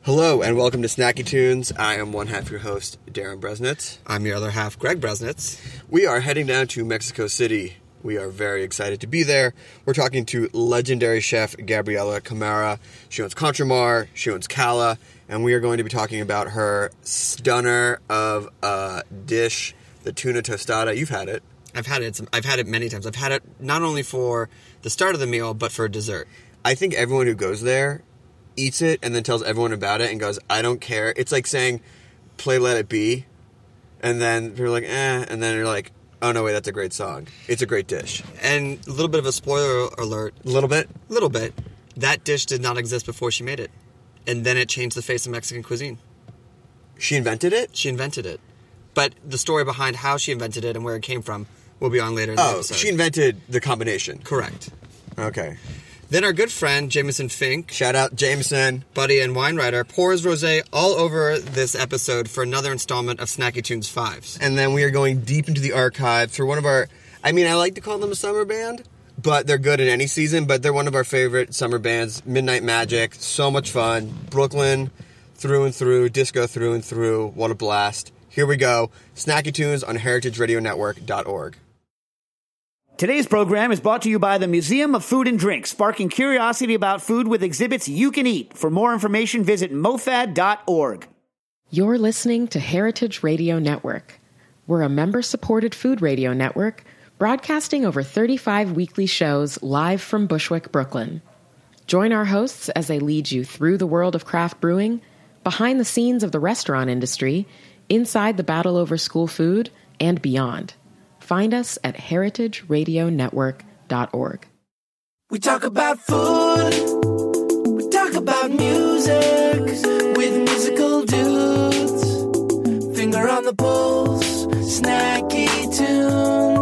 Hello and welcome to Snacky Tunes. I am one half your host, Darren Bresnitz. I'm your other half, Greg Bresnitz. We are heading down to Mexico City. We are very excited to be there. We're talking to legendary chef Gabriela Camara. She owns Contramar, she owns Cala, and we are going to be talking about her stunner of a dish, the tuna tostada. You've had it. I've had it many times. I've had it not only for the start of the meal, but for dessert. I think everyone who goes there eats it and then tells everyone about it and goes, I don't care. It's like saying, play Let It Be, and then you're like, and then you're like, oh no, wait, that's a great song. It's a great dish. And a little bit of a spoiler alert. A little bit? A little bit. That dish did not exist before she made it. And then it changed the face of Mexican cuisine. She invented it? She invented it. But the story behind how she invented it and where it came from will be on later in the episode. She invented the combination. Correct. Okay. Then our good friend, Jameson Fink. Shout out, Jameson. Buddy and wine writer, pours rosé all over this episode for another installment of Snacky Tunes 5s. And then we are going deep into the archive through one of our... I mean, I like to call them a summer band, but they're good in any season, but they're one of our favorite summer bands, Midnight Magic. So much fun. Brooklyn, through and through. Disco, through and through. What a blast. Here we go. Snacky Tunes on heritageradionetwork.org. Today's program is brought to you by the Museum of Food and Drink, sparking curiosity about food with exhibits you can eat. For more information, visit mofad.org. You're listening to Heritage Radio Network. We're a member-supported food radio network broadcasting over 35 weekly shows live from Bushwick, Brooklyn. Join our hosts as they lead you through the world of craft brewing, behind the scenes of the restaurant industry, inside the battle over school food, and beyond. Find us at heritageradionetwork.org. We talk about food, we talk about music, with musical dudes, finger on the pulse, snacky tunes.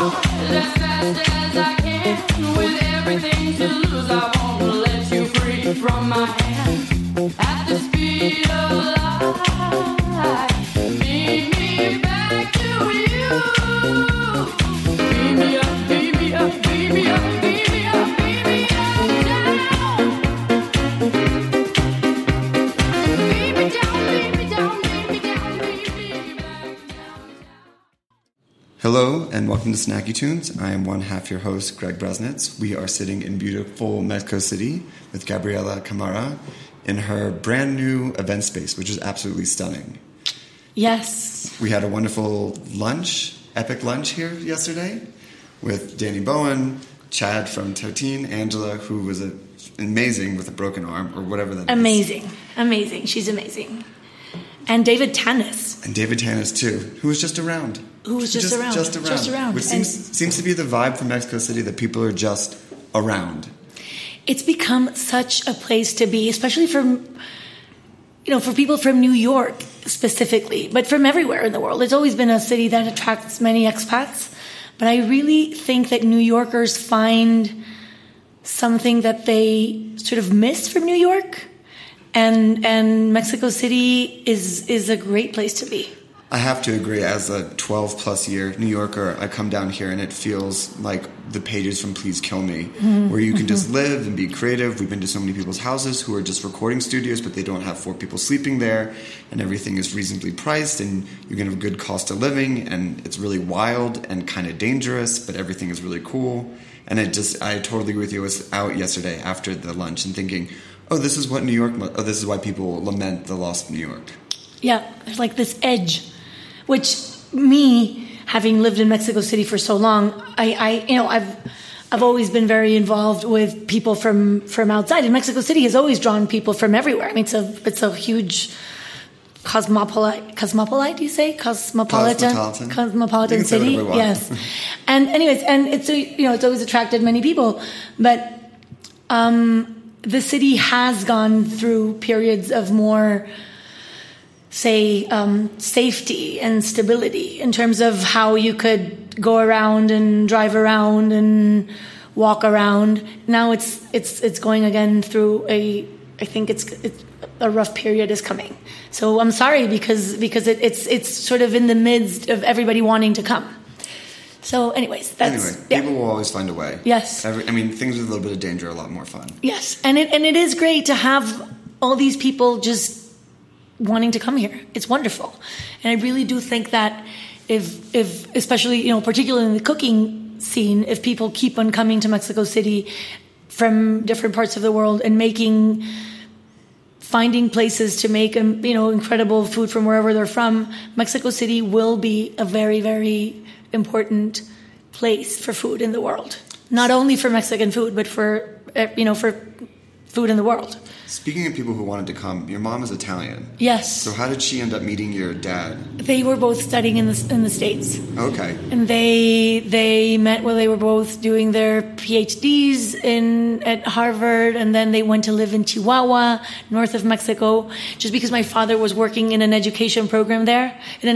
With everything to lose, I won't let you free. from my hand at the speed of light. Beam me back to you. Beam me up, beam me up, beam me up, beam me up, beam me up, down. Beam me down, beam me down, beam me down, beam me back down. Hello and welcome to Snacky Tunes. I am one half your host, Greg Bresnitz. We are sitting in beautiful Mexico City with Gabriela Camara in her brand new event space, which is absolutely stunning. Yes. We had a wonderful lunch, epic lunch here yesterday with Danny Bowen, Chad from Tartine, Angela, who was amazing with a broken arm or whatever that is. Amazing. She's amazing. And David Tanis. And David Tanis too, who was just around. Just around. Which seems to be the vibe from Mexico City, that people are just around. It's become such a place to be, especially for people from New York specifically, but from everywhere in the world. It's always been a city that attracts many expats. But I really think that New Yorkers find something that they sort of miss from New York. And Mexico City is a great place to be. I have to agree. As a 12-plus year New Yorker, I come down here and it feels like the pages from Please Kill Me, where you can just live and be creative. We've been to so many people's houses who are just recording studios, but they don't have 4 people sleeping there, and everything is reasonably priced, and you can have a good cost of living, and it's really wild and kind of dangerous, but everything is really cool. And I totally agree with you. I was out yesterday after the lunch and thinking, this is why people lament the loss of New York. Yeah, there's like this edge, which me, having lived in Mexico City for so long, I've always been very involved with people from outside. And Mexico City has always drawn people from everywhere. I mean, it's a huge cosmopolite, you say? Cosmopolitan city. Yes. And anyways, and it's always attracted many people. But the city has gone through periods of more, say, safety and stability in terms of how you could go around and drive around and walk around. Now it's going again through I think it's a rough period is coming. So I'm sorry because it's sort of in the midst of everybody wanting to come. So anyways, people will always find a way. Yes. Things with a little bit of danger are a lot more fun. Yes. And it is great to have all these people just wanting to come here. It's wonderful. And I really do think that if especially, particularly in the cooking scene, if people keep on coming to Mexico City from different parts of the world and finding places to make, incredible food from wherever they're from, Mexico City will be a very, very important place for food in the world. Not only for Mexican food, but for food in the world. Speaking of people who wanted to come, your mom is Italian. Yes. So how did she end up meeting your dad? They were both studying in the States. Okay. And they met while they were both doing their PhDs at Harvard, and then they went to live in Chihuahua, north of Mexico, just because my father was working in an education program there. He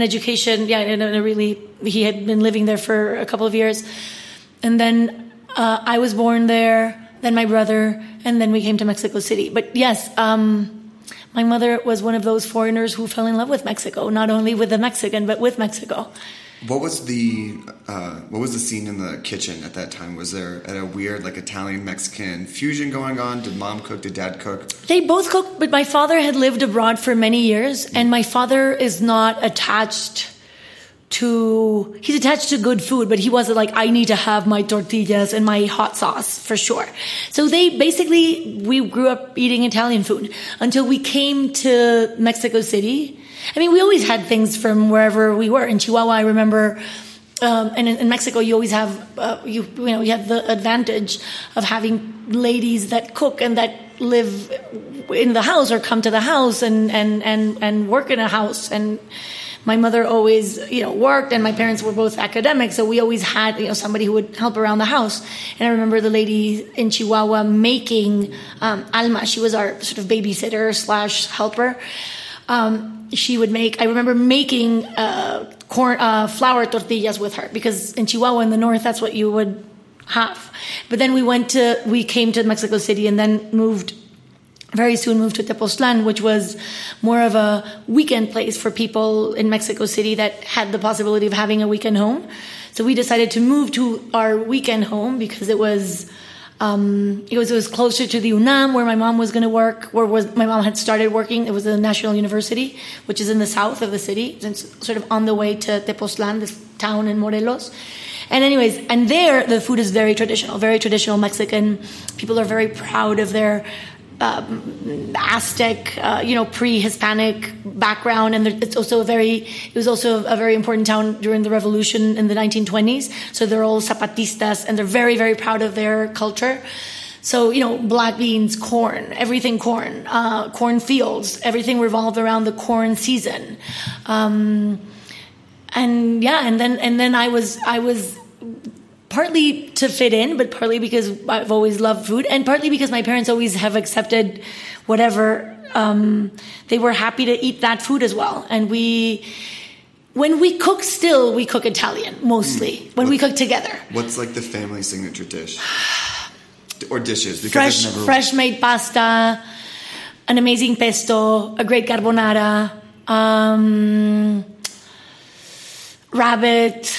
had been living there for a couple of years. And then I was born there, then my brother, and then we came to Mexico City. But yes, my mother was one of those foreigners who fell in love with Mexico, not only with the Mexican, but with Mexico. What was the scene in the kitchen at that time? Was there a weird Italian-Mexican fusion going on? Did mom cook? Did dad cook? They both cooked, but my father had lived abroad for many years, and my father is not attached to... He's attached to good food, but he wasn't like, I need to have my tortillas and my hot sauce, for sure. So we grew up eating Italian food until we came to Mexico City. We always had things from wherever we were. In Chihuahua, I remember, and in Mexico, you always have, you have the advantage of having ladies that cook and that live in the house or come to the house and work in a house. And my mother always, worked, and my parents were both academics, so we always had, somebody who would help around the house. And I remember the lady in Chihuahua making Alma. She was our sort of babysitter / helper. She would I remember making flour tortillas with her, because in Chihuahua in the north, that's what you would have. But then we came to Mexico City and then moved very soon moved to Tepoztlan, which was more of a weekend place for people in Mexico City that had the possibility of having a weekend home. So we decided to move to our weekend home because it was closer to the UNAM, where my mom was going to work, my mom had started working. It was the National University, which is in the south of the city. It's sort of on the way to Tepoztlan, this town in Morelos. And anyways, and there the food is very traditional Mexican. People are very proud of their Aztec, pre-Hispanic background, and it was also a very important town during the revolution in the 1920s. So they're all Zapatistas, and they're very, very proud of their culture. So, black beans, corn, everything corn, corn fields, everything revolved around the corn season. And then I was partly to fit in, but partly because I've always loved food, and partly because my parents always have accepted whatever. They were happy to eat that food as well. And when we cook still, we cook Italian, mostly, when we cook together. What's like the family signature dish? Or dishes? Because fresh made pasta, an amazing pesto, a great carbonara, rabbit.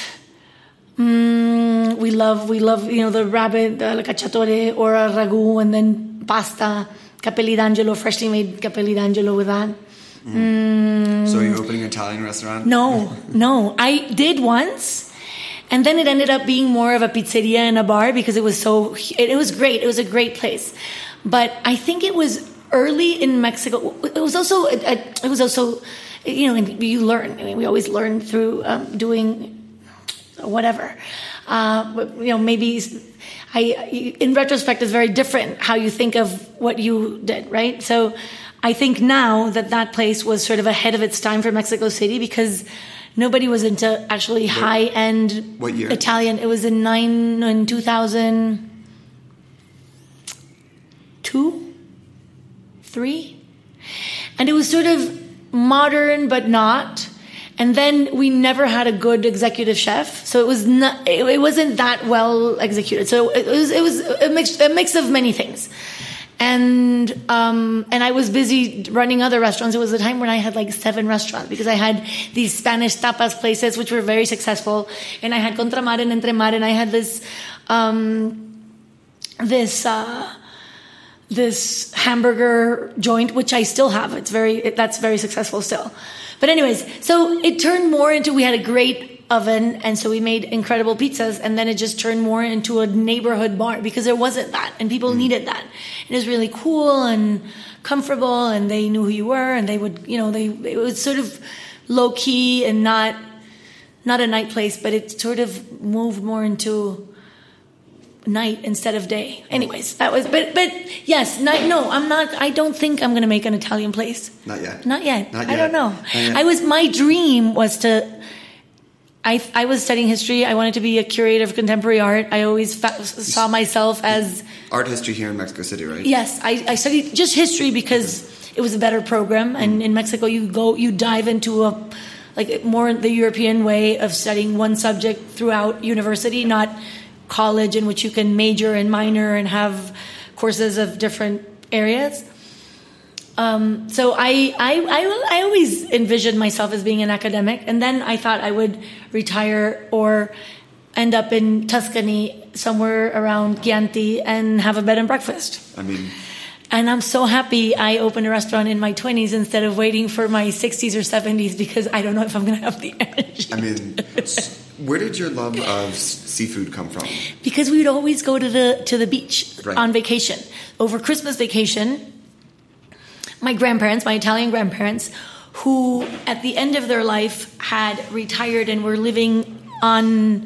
We love, the rabbit, the cacciatore or a ragu, and then pasta, capelli d'angelo, freshly made capelli d'angelo with that. So are you opening an Italian restaurant? No. I did once, and then it ended up being more of a pizzeria and a bar because it was great. It was a great place. But I think it was early in Mexico. It was also, you learn. I mean, we always learn through doing whatever. But, maybe in retrospect, it's very different how you think of what you did, right? So I think now that place was sort of ahead of its time for Mexico City because nobody was into actually high-end what year? Italian. It was in 2002, 3. And it was sort of modern, but not. And then we never had a good executive chef, so it wasn't that well executed. So it was a mix of many things, and I was busy running other restaurants. It was a time when I had like 7 restaurants because I had these Spanish tapas places which were very successful, and I had Contramar and Entremar, and I had this hamburger joint which I still have. That's very successful still. But anyways, so it turned more into, we had a great oven, and so we made incredible pizzas, and then it just turned more into a neighborhood bar because there wasn't that, and people needed that. It was really cool and comfortable, and they knew who you were, and they would, it was sort of low key and not a night place, but it sort of moved more into night instead of day. Anyways, that was, but yes, I don't think I'm going to make an Italian place. Not yet. I don't know. My dream was I was studying history. I wanted to be a curator of contemporary art. I always saw myself as art history here in Mexico City, right? Yes. I studied just history because it was a better program. And in Mexico, you dive into more the European way of studying one subject throughout university, not college in which you can major and minor and have courses of different areas. So I always envisioned myself as being an academic, and then I thought I would retire or end up in Tuscany somewhere around Chianti and have a bed and breakfast. And I'm so happy I opened a restaurant in my 20s instead of waiting for my 60s or 70s because I don't know if I'm going to have the energy. Where did your love of seafood come from? Because we would always go to the beach on vacation. Over Christmas vacation, my Italian grandparents, who at the end of their life had retired and were living on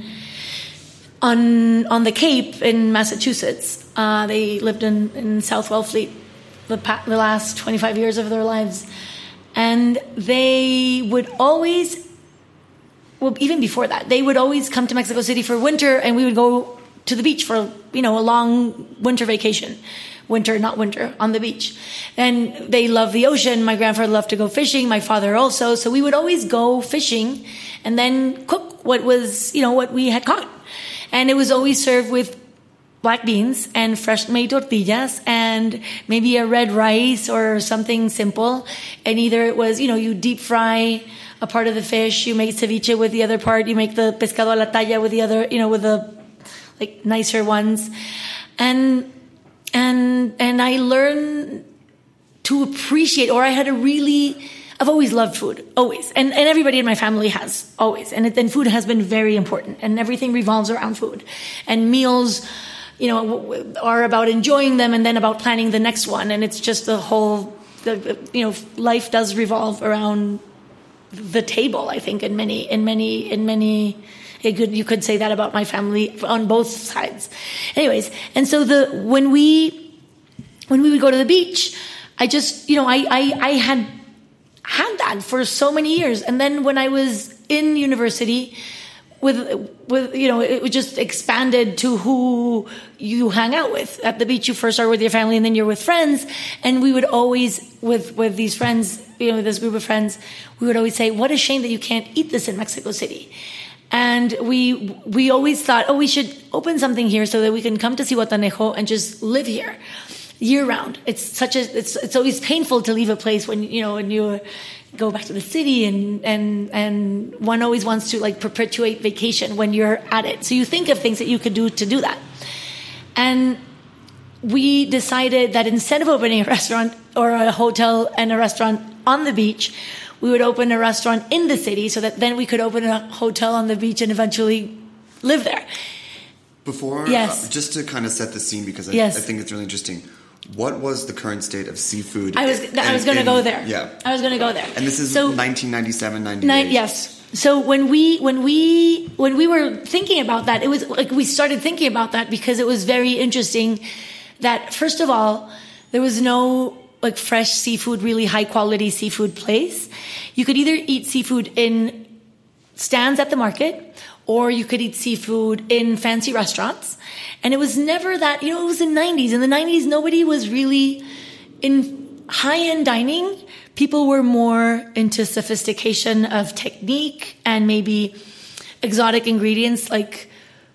the Cape in Massachusetts. They lived in South Wellfleet the last 25 years of their lives. And they would always, even before that, they would always come to Mexico City for winter, and we would go to the beach for, a long winter vacation. Not winter, on the beach. And they love the ocean. My grandfather loved to go fishing. My father also. So we would always go fishing and then cook what we had caught. And it was always served with black beans and fresh made tortillas and maybe a red rice or something simple. And either it was, you deep fry a part of the fish, you make ceviche with the other part, you make the pescado a la talla with the other, with the like nicer ones. And I learned to appreciate, or I've always loved food, always. And everybody in my family has, always. And food has been very important. And everything revolves around food. And meals, are about enjoying them and then about planning the next one. And it's just life does revolve around the table, I think, you could say that about my family on both sides. Anyways, and so when we would go to the beach, I just, I had that for so many years. And then when I was in university, with it just expanded to who you hang out with. At the beach, you first are with your family and then you're with friends. And we would always, with these friends, this group of friends, we would always say, what a shame that you can't eat this in Mexico City. And we always thought, we should open something here so that we can come to Zihuatanejo and just live here year round. It's always painful to leave a place when you go back to the city and one always wants to like perpetuate vacation when you're at it. So you think of things that you could do to do that. And we decided that instead of opening a restaurant or a hotel and a restaurant on the beach, we would open a restaurant in the city so that then we could open a hotel on the beach and eventually live there. Before, yes. Just to kind of set the scene, because I think it's really interesting. What was the current state of seafood? I was going to go there. Yeah. I was going to go there. And this is 1997, 98. Yes. So when we were thinking about that, it was like we started thinking about that because it was very interesting that, first of all, there was no like fresh seafood, really high quality seafood place. You could either eat seafood in stands at the market, or you could eat seafood in fancy restaurants. And it was never that, it was the 90s. In the 90s, nobody was really in high-end dining. People were more into sophistication of technique and maybe exotic ingredients like,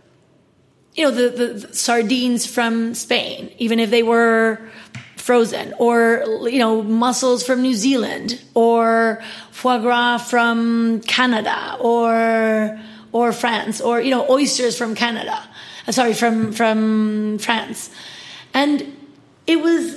the sardines from Spain, even if they were frozen, or, mussels from New Zealand, or foie gras from Canada, or France, or, oysters from Canada. From France. And it was,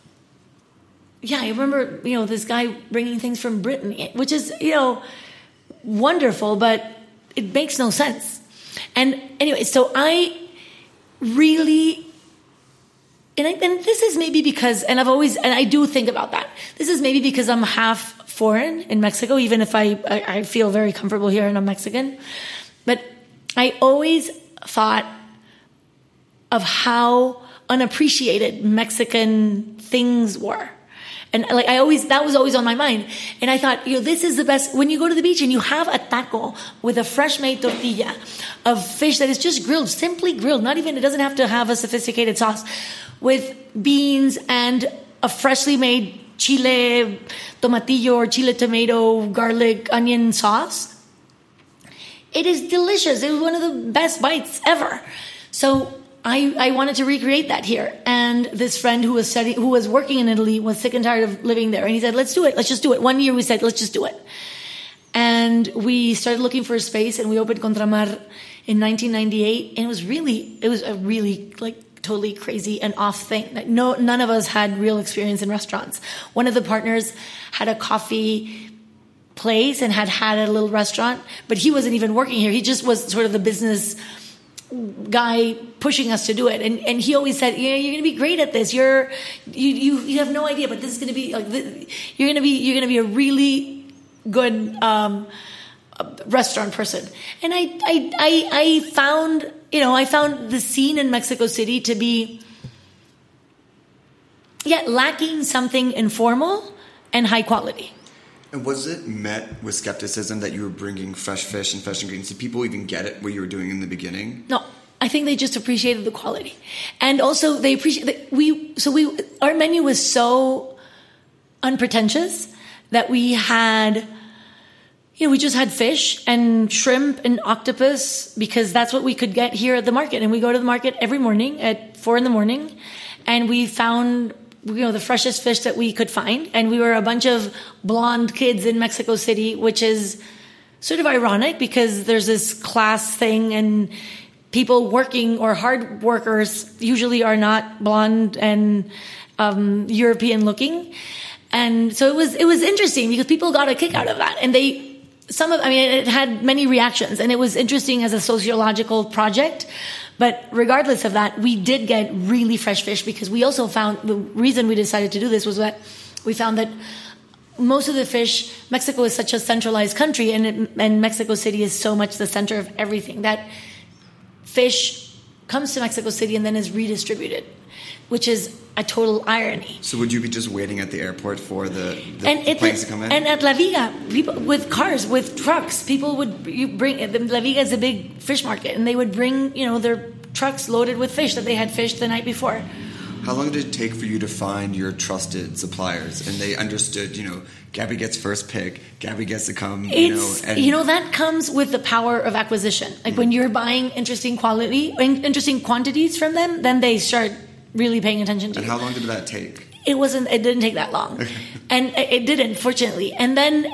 I remember, this guy bringing things from Britain, which is, wonderful, but it makes no sense. And anyway, so I really, and this is maybe because, and I do think about that. This is maybe because I'm half foreign in Mexico, even if I feel very comfortable here and I'm Mexican. But I always thought of how unappreciated Mexican things were. And that was always on my mind. And I thought, this is the best. When you go to the beach and you have a taco with a fresh made tortilla of fish that is just grilled, simply grilled, it doesn't have to have a sophisticated sauce, with beans and a freshly made chile tomatillo or chile tomato garlic onion sauce. It is delicious. It was one of the best bites ever. So I wanted to recreate that here. And this friend who was working in Italy was sick and tired of living there. And he said, let's do it. Let's just do it. One year we said, let's just do it. And we started looking for a space and we opened Contramar in 1998. And it was a really like totally crazy and off thing. Like none of us had real experience in restaurants. One of the partners had a coffee place and had a little restaurant, but he wasn't even working here. He just was sort of the business guy pushing us to do it. And he always said, you're going to be great at this. You have no idea, but this is going to be like, you're going to be a really good, restaurant person. And I found the scene in Mexico City to be, lacking something informal and high quality. And was it met with skepticism that you were bringing fresh fish and fresh ingredients? Did people even get it, what you were doing in the beginning? No, I think they just appreciated the quality. And also they appreciate that our menu was so unpretentious that we had, we just had fish and shrimp and octopus because that's what we could get here at the market. And we go to the market every morning at 4 a.m. and we found, the freshest fish that we could find. And we were a bunch of blonde kids in Mexico City, which is sort of ironic because there's this class thing and people working or hard workers usually are not blonde and European looking. And so it was interesting because people got a kick out of that. And it had many reactions and it was interesting as a sociological project. But regardless of that, we did get really fresh fish because we also found the reason we decided to do this was that we found that most of the fish, Mexico is such a centralized country and Mexico City is so much the center of everything that fish comes to Mexico City and then is redistributed, which is a total irony. So would you be just waiting at the airport for the planes to come in? And at La Viga, people with cars, with trucks, people would bring. La Viga is a big fish market, and they would bring, their trucks loaded with fish that they had fished the night before. How long did it take for you to find your trusted suppliers? And they understood, Gabby gets first pick, Gabby gets to come, that comes with the power of acquisition. Like when you're buying interesting quantities from them, then they start really paying attention to you. And how long did that take? It didn't take that long. And it didn't, fortunately. And then,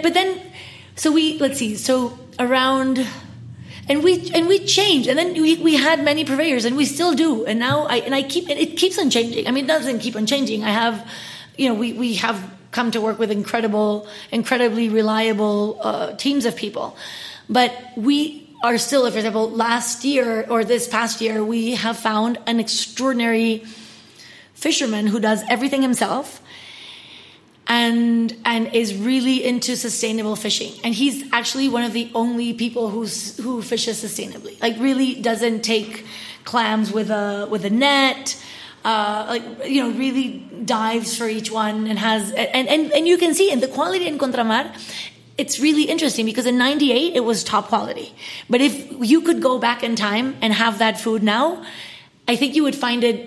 we changed, and then we had many purveyors, and we still do. And now it keeps on changing. I mean, it doesn't keep on changing. I have, we have come to work with incredibly reliable teams of people, but we are still, for example, last year or this past year, we have found an extraordinary fisherman who does everything himself and is really into sustainable fishing. And he's actually one of the only people who fishes sustainably. Like really doesn't take clams with a net. Really dives for each one and has and you can see in the quality in Contramar. It's really interesting because in 98 it was top quality. But if you could go back in time and have that food now, I think you would find it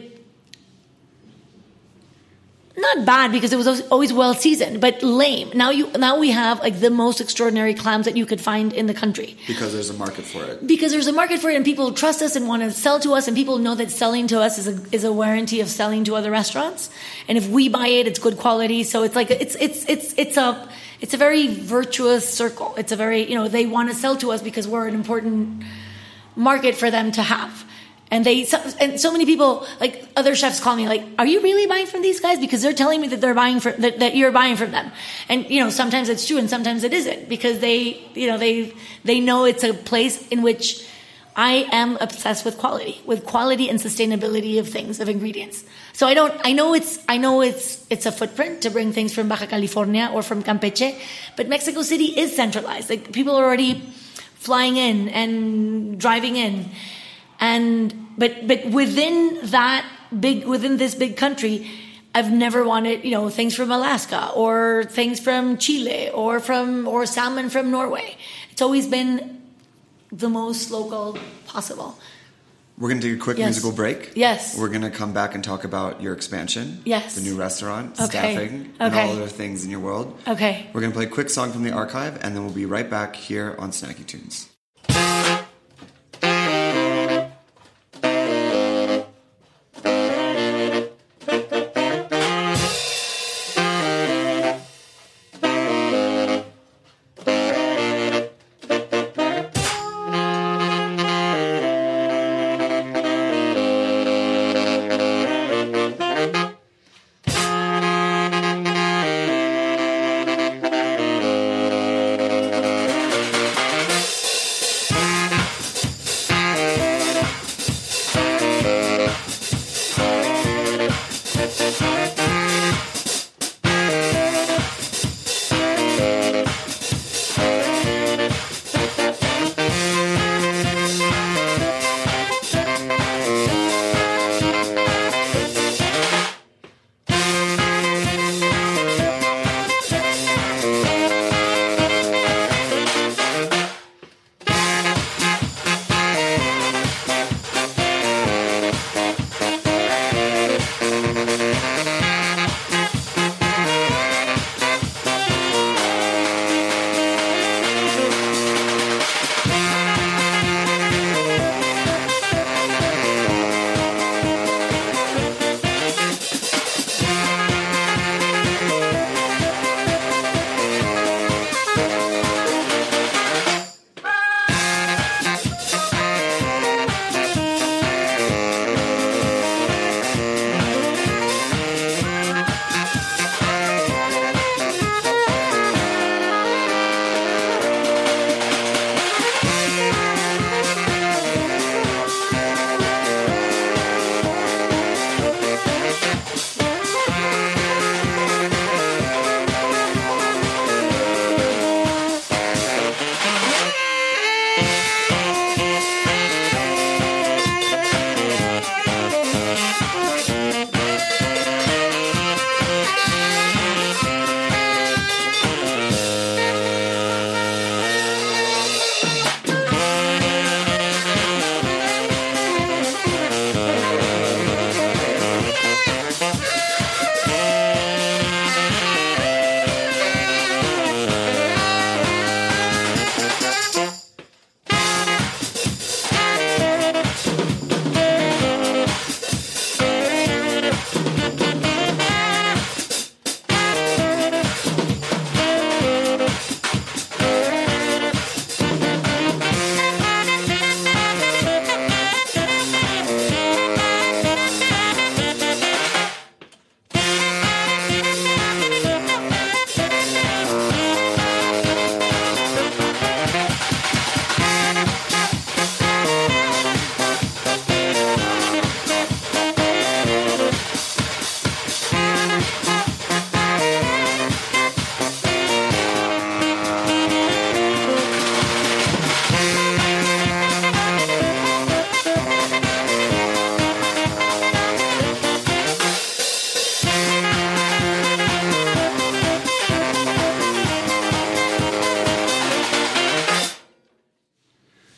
not bad because it was always well seasoned, but lame. Now we have like the most extraordinary clams that you could find in the country. Because there's a market for it. Because there's a market for it, and people trust us and want to sell to us, and people know that selling to us is a warranty of selling to other restaurants. And if we buy it, it's good quality. So it's like it's a very virtuous circle. It's a very they want to sell to us because we're an important market for them to have. And so many people, like other chefs, call me like, "Are you really buying from these guys?" Because they're telling me that they're buying that you're buying from them. And sometimes it's true and sometimes it isn't because they know it's a place in which I am obsessed with quality and sustainability of things, of ingredients. So I know it's a footprint to bring things from Baja California or from Campeche, but Mexico City is centralized. Like people are already flying in and driving in. But within this big country, I've never wanted, things from Alaska or things from Chile or salmon from Norway. It's always been the most local possible. We're going to take a quick musical break. Yes. We're going to come back and talk about your expansion. Yes. The new restaurant, okay. Staffing, and all other things in your world. Okay. We're going to play a quick song from the archive, and then we'll be right back here on Snacky Tunes.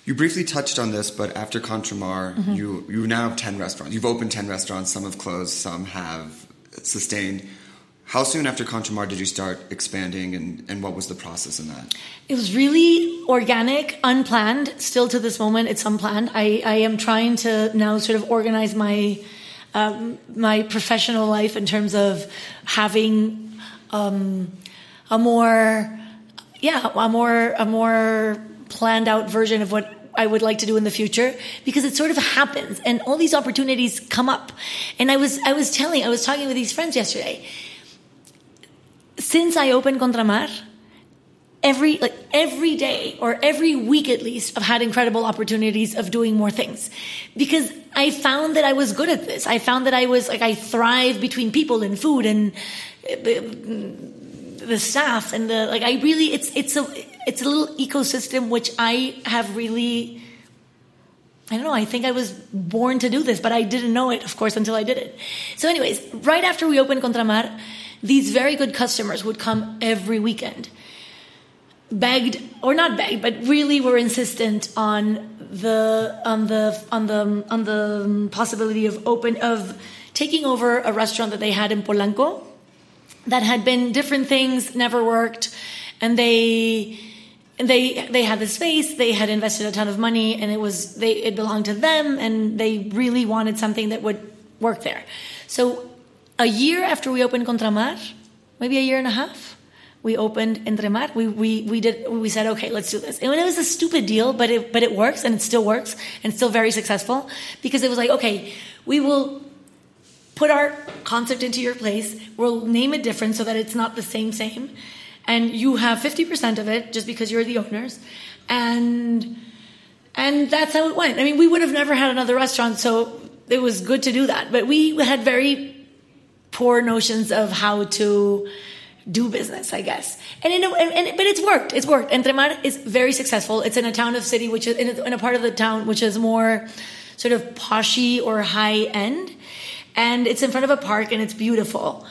You briefly touched on this, but after Contramar, you now have 10 restaurants. You've opened 10 restaurants. Some have closed, some have sustained. How soon after Contramar did you start expanding, and what was the process in that? It was really organic, unplanned. Still to this moment, it's unplanned. I am trying to now sort of organize my my professional life in terms of having a more planned out version of what I would like to do in the future, because it sort of happens and all these opportunities come up. And I was talking with these friends yesterday. Since I opened Contramar, every day or every week at least, I've had incredible opportunities of doing more things, because I found that I was good at this. I found that I thrive between people and food and the staff and it's a little ecosystem which I have really, I don't know, I think I was born to do this, but I didn't know it, of course, until I did it. So anyways, right after we opened Contramar, these very good customers would come every weekend, begged, or not begged, but really were insistent on the possibility of taking over a restaurant that they had in Polanco that had been different things, never worked, and they had the space, they had invested a ton of money, and it belonged to them, and they really wanted something that would work there. So a year after we opened Contramar, maybe a year and a half, we opened Entremar. We said, okay, let's do this. And it was a stupid deal, but it works, and it still works, and it's still very successful, because it was like, okay, we will put our concept into your place, we'll name it different so that it's not the same, and you have 50% of it just because you're the owners, and that's how it went. I mean, we would have never had another restaurant, so it was good to do that, but we had very poor notions of how to do business, I guess. But it's worked. It's worked. Entremar is very successful. It's in a town of city, which is in a part of the town which is more sort of poshy or high end. And it's in front of a park, and it's beautiful.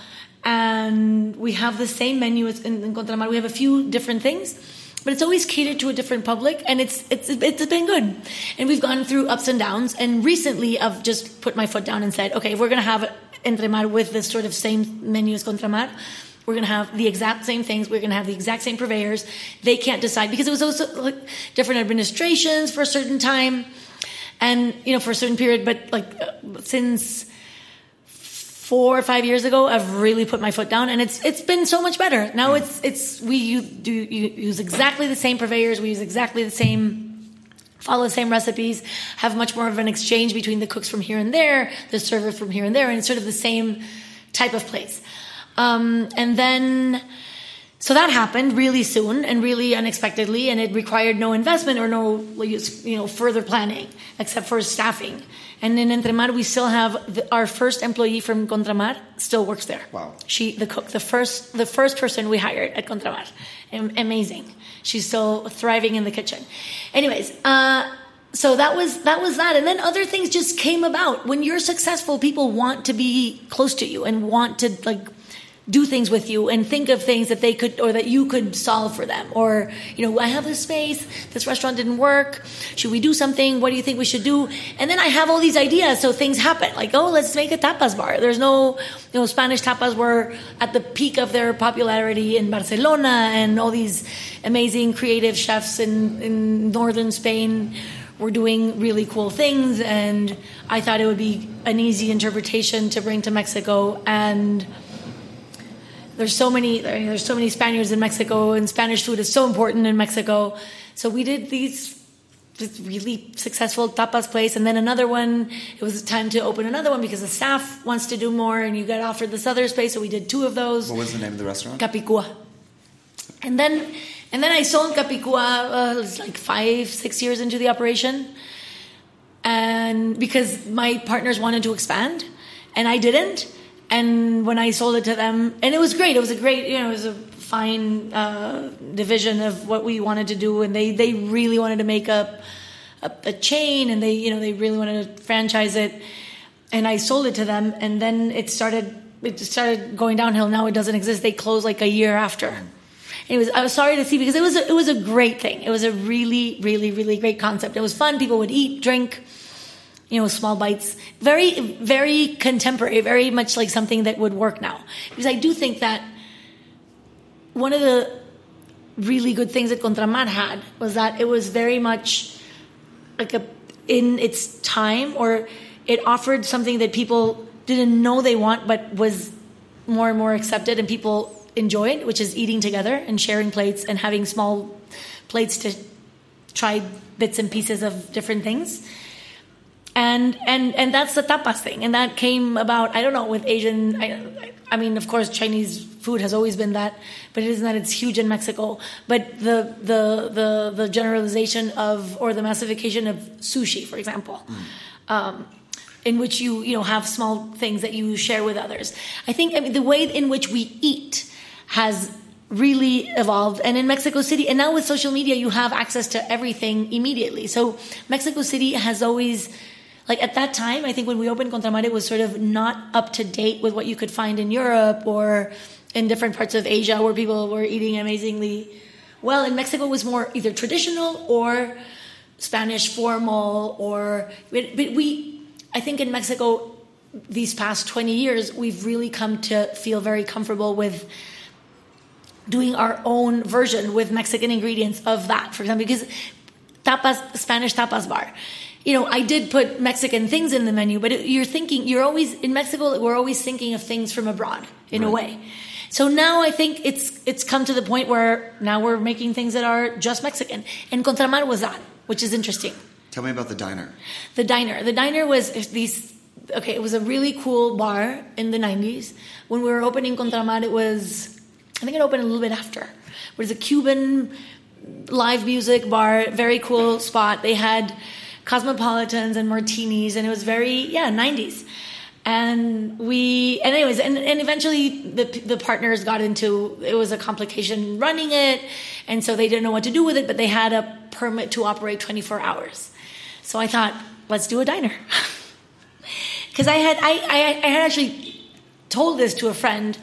And we have the same menu as in Contramar. We have a few different things, but it's always catered to a different public, and it's been good. And we've gone through ups and downs. And recently, I've just put my foot down and said, okay, if we're going to have Entremar with this sort of same menu as Contramar, we're going to have the exact same things. We're going to have the exact same purveyors. They can't decide, because it was also different administrations for a certain time, and for a certain period. But since 4 or 5 years ago, I've really put my foot down, and it's been so much better. Now we use exactly the same purveyors. We use exactly the same. Follow the same recipes, have much more of an exchange between the cooks from here and there, the server from here and there, and it's sort of the same type of place. And then, so that happened really soon and really unexpectedly, and it required no investment or no further planning except for staffing. And in Entremar, we still have our first employee from Contramar still works there. Wow. The cook, the first person we hired at Contramar. Amazing. She's still thriving in the kitchen. Anyways, so that was that. And then other things just came about. When you're successful, people want to be close to you and want to do things with you and think of things that they could, or that you could solve for them. Or, I have this space, this restaurant didn't work. Should we do something? What do you think we should do? And then I have all these ideas. So things happen. Let's make a tapas bar. There's no, Spanish tapas were at the peak of their popularity in Barcelona, and all these amazing creative chefs in northern Spain were doing really cool things. And I thought it would be an easy interpretation to bring to Mexico. And there's so many Spaniards in Mexico, and Spanish food is so important in Mexico. So we did this really successful tapas place, and then another one. It was time to open another one because the staff wants to do more, and you get offered this other space. So we did 2 of those. What was the name of the restaurant? Capicua. And then I sold Capicua 5-6 years into the operation, and because my partners wanted to expand, and I didn't. And when I sold it to them, and it was great. It was a fine division of what we wanted to do, and they really wanted to make a chain, and they really wanted to franchise it. And I sold it to them, and then it started going downhill. Now it doesn't exist. They closed a year after. Anyways, I was sorry to see because it was a great thing. It was a really, really, really great concept. It was fun. People would eat, drink, small bites. Very, very contemporary, very much like something that would work now. Because I do think that one of the really good things that Contramar had was that it was very much like in its time, or it offered something that people didn't know they want, but was more and more accepted and people enjoyed, which is eating together and sharing plates and having small plates to try bits and pieces of different things. And that's the tapas thing. And that came about, I don't know, with Asian, I mean, of course, Chinese food has always been that, but it isn't that it's huge in Mexico. But the generalization of, or the massification of sushi, for example, in which you have small things that you share with others. I think the way in which we eat has really evolved. And in Mexico City, and now with social media, you have access to everything immediately. So Mexico City has always, like at that time, I think when we opened Contramar, it was sort of not up to date with what you could find in Europe or in different parts of Asia where people were eating amazingly well. In Mexico, it was more either traditional or Spanish formal, but I think in Mexico, these past 20 years, we've really come to feel very comfortable with doing our own version with Mexican ingredients of that. For example, because Spanish tapas bar, I did put Mexican things in the menu, but you're always, in Mexico, we're always thinking of things from abroad in a way. So now I think it's come to the point where now we're making things that are just Mexican. And Contramar was that, which is interesting. Tell me about the diner. The diner was it was a really cool bar in the 90s. When we were opening Contramar, I think it opened a little bit after. It was a Cuban live music bar, very cool spot. They had cosmopolitans and martinis, and it was very 90s. And eventually the partners got into, it was a complication running it, and so they didn't know what to do with it, but they had a permit to operate 24 hours. So I thought, let's do a diner. Because I had actually told this to a friend,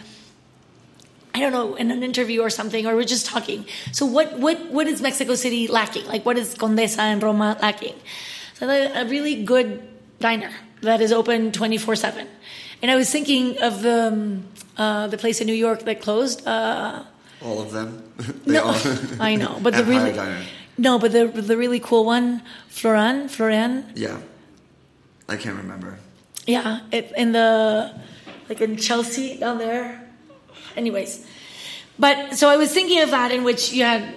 I don't know, in an interview or something, or we're just talking. So what is Mexico City lacking? Like, what is Condesa and Roma lacking? So a really good diner that is open 24/7. And I was thinking of the place in New York that closed. All of them. I know, but the really diner. No, but the really cool one, Florian. Yeah, I can't remember. Yeah, in Chelsea down there. Anyways, but so I was thinking of that, in which you had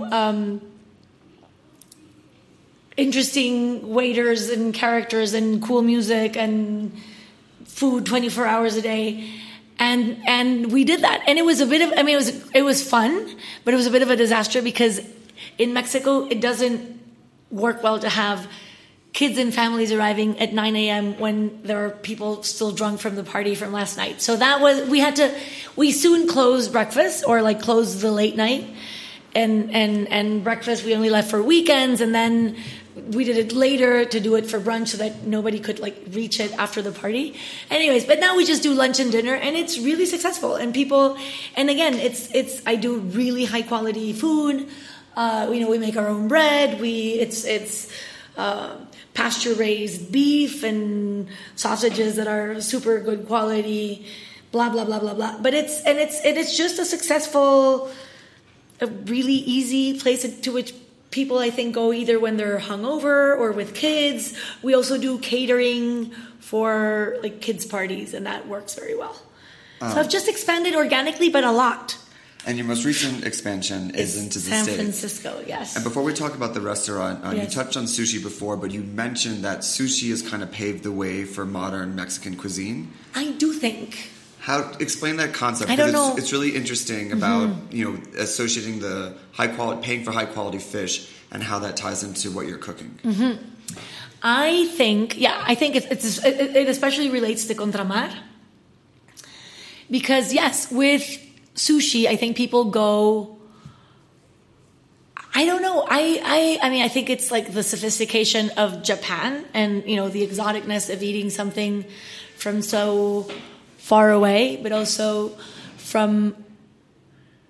interesting waiters and characters and cool music and food 24 hours a day, and we did that, and it was a bit of, it was fun, but it was a bit of a disaster because in Mexico it doesn't work well to have kids and families arriving at 9 a.m. when there are people still drunk from the party from last night. So we soon closed breakfast, or like closed the late night, and breakfast we only left for weekends, and then we did it later to do it for brunch so that nobody could reach it after the party. Anyways, but now we just do lunch and dinner, and it's really successful. And people, and again, I do really high quality food. We make our own bread. It's pasture-raised beef and sausages that are super good quality, blah, blah, blah, blah, blah. But it's just a successful, a really easy place to which people, I think, go either when they're hungover or with kids. We also do catering for kids' parties, and that works very well. So I've just expanded organically, but a lot. And your most recent expansion is into the San States. Francisco, yes. And before we talk about the restaurant, you Yes. touched on sushi before, but you mentioned that sushi has kind of paved the way for modern Mexican cuisine. I do think. Explain that concept? I don't because know. It's really interesting about associating the paying for high quality fish and how that ties into what you're cooking. Mm-hmm. I think it especially relates to Contramar, because yes, with sushi, I think people go, I don't know. I think it's like the sophistication of Japan and, the exoticness of eating something from so far away, but also from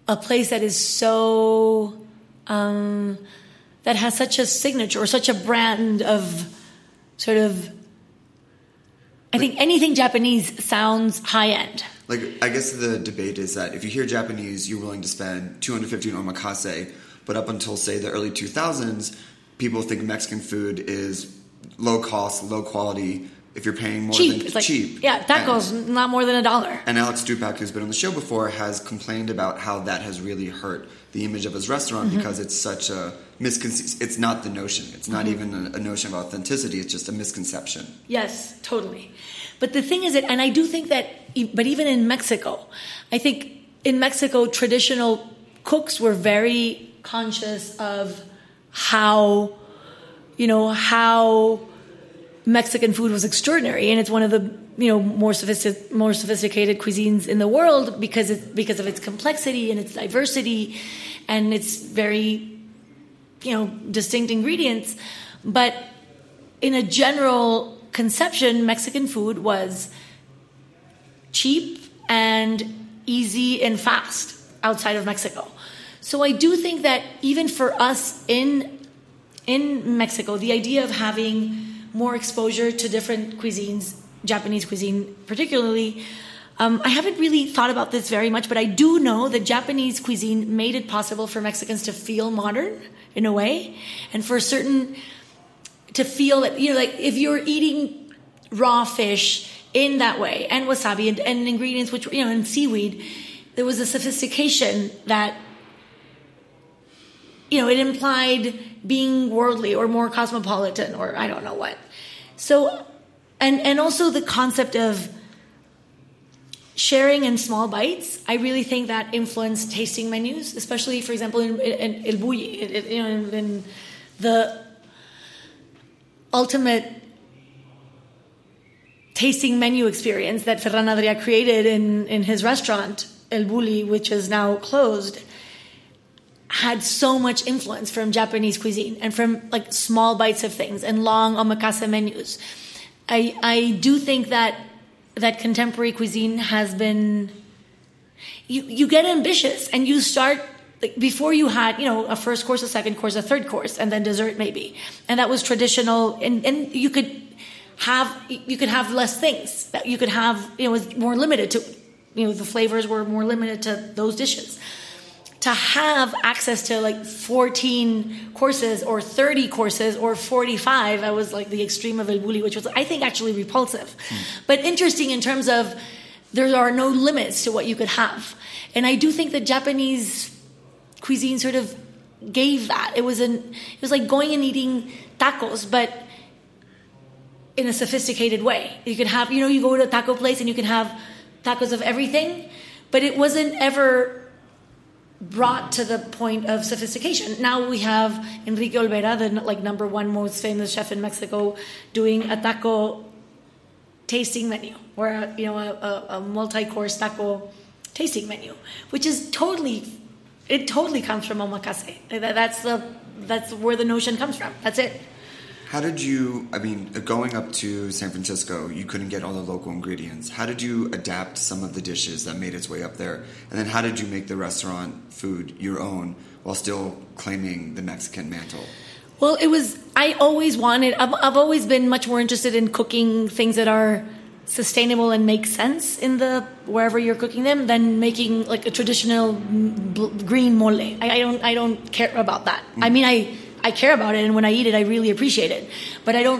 a place that is so that has such a signature or such a brand of sort of, I think anything Japanese sounds high end. Like, I guess the debate is that if you hear Japanese, you're willing to spend $250 on omakase, but up until, say, the early 2000s, people think Mexican food is low cost, low quality. If you're paying more Cheap. than It's like, cheap. yeah, tacos, not more than $1. And Alex Stupak, who's been on the show before, has complained about how that has really hurt the image of his restaurant because it's such a misconception. It's not the notion. It's not even a notion of authenticity. It's just a misconception. Yes, totally. But the thing is that, and I do think that, but even in Mexico, I think in Mexico, traditional cooks were very conscious of how Mexican food was extraordinary, and it's one of the more sophisticated cuisines in the world because of its complexity and its diversity and its very distinct ingredients. But in a general conception, Mexican food was cheap and easy and fast outside of Mexico. So I do think that even for us in Mexico, the idea of having more exposure to different cuisines, Japanese cuisine particularly, I haven't really thought about this very much, but I do know that Japanese cuisine made it possible for Mexicans to feel modern in a way, and for to feel that, like if you're eating raw fish in that way, and wasabi and ingredients which, and seaweed, there was a sophistication that, it implied being worldly or more cosmopolitan or I don't know what. So, and also the concept of sharing in small bites, I really think that influenced tasting menus, especially, for example, in El Bulli, in the ultimate tasting menu experience that Ferran Adrià created in his restaurant, El Bulli, which is now closed, had so much influence from Japanese cuisine and from like small bites of things and long omakase menus. I do think that contemporary cuisine has been, you get ambitious and you start, like before you had, a first course, a second course, a third course, and then dessert maybe. And that was traditional, and you could have less things. That you could have, it was more limited to, the flavors were more limited to those dishes. To have access to like 14 courses or 30 courses or 45, I was like the extreme of El Bulli, which was, I think, actually repulsive. But interesting in terms of there are no limits to what you could have. And I do think that Japanese cuisine sort of gave that. It was like going and eating tacos, but in a sophisticated way. You could have, you go to a taco place and you can have tacos of everything, but it wasn't ever brought to the point of sophistication. Now we have Enrique Olvera, the number one most famous chef in Mexico, doing a taco tasting menu, or a multi-course taco tasting menu, which is totally comes from omakase. That's where the notion comes from. That's it. How did you, going up to San Francisco, you couldn't get all the local ingredients. How did you adapt some of the dishes that made its way up there? And then how did you make the restaurant food your own while still claiming the Mexican mantle? Well, I've always been much more interested in cooking things that are sustainable and make sense in wherever you're cooking them than making like a traditional green mole. I don't care about that. I care about it, and when I eat it, I really appreciate it. But I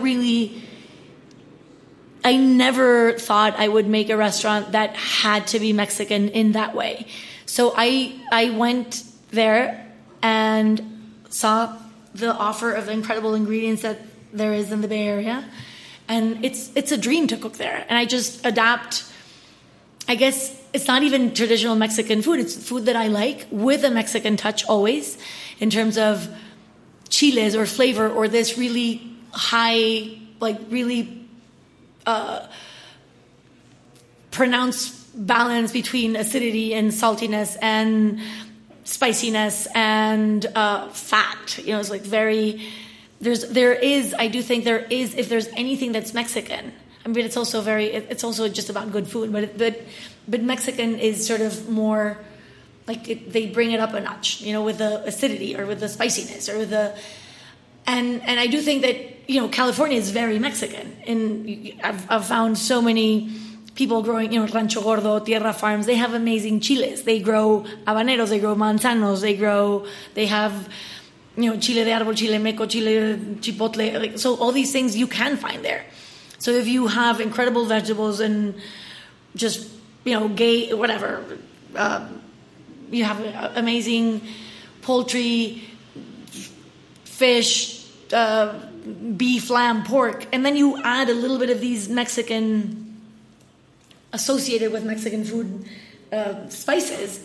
never thought I would make a restaurant that had to be Mexican in that way. So I went there and saw the offer of incredible ingredients that there is in the Bay Area. And it's a dream to cook there. And I just adapt. I guess it's not even traditional Mexican food. It's food that I like with a Mexican touch always, in terms of chiles or flavor, or this really high, really pronounced balance between acidity and saltiness and spiciness and fat. It's like very. I do think there is. If there's anything that's Mexican, it's also just about good food. But Mexican is sort of more they bring it up a notch, with the acidity or with the spiciness or with the, and I do think that, California is very Mexican. And I've found so many people growing, Rancho Gordo, Tierra Farms, they have amazing chiles. They grow habaneros, they grow manzanos, they have, chile de árbol, chile meco, chile chipotle. So all these things you can find there. So if you have incredible vegetables and just, gay, whatever, you have amazing poultry, fish, beef, lamb, pork, and then you add a little bit of these associated with Mexican food spices.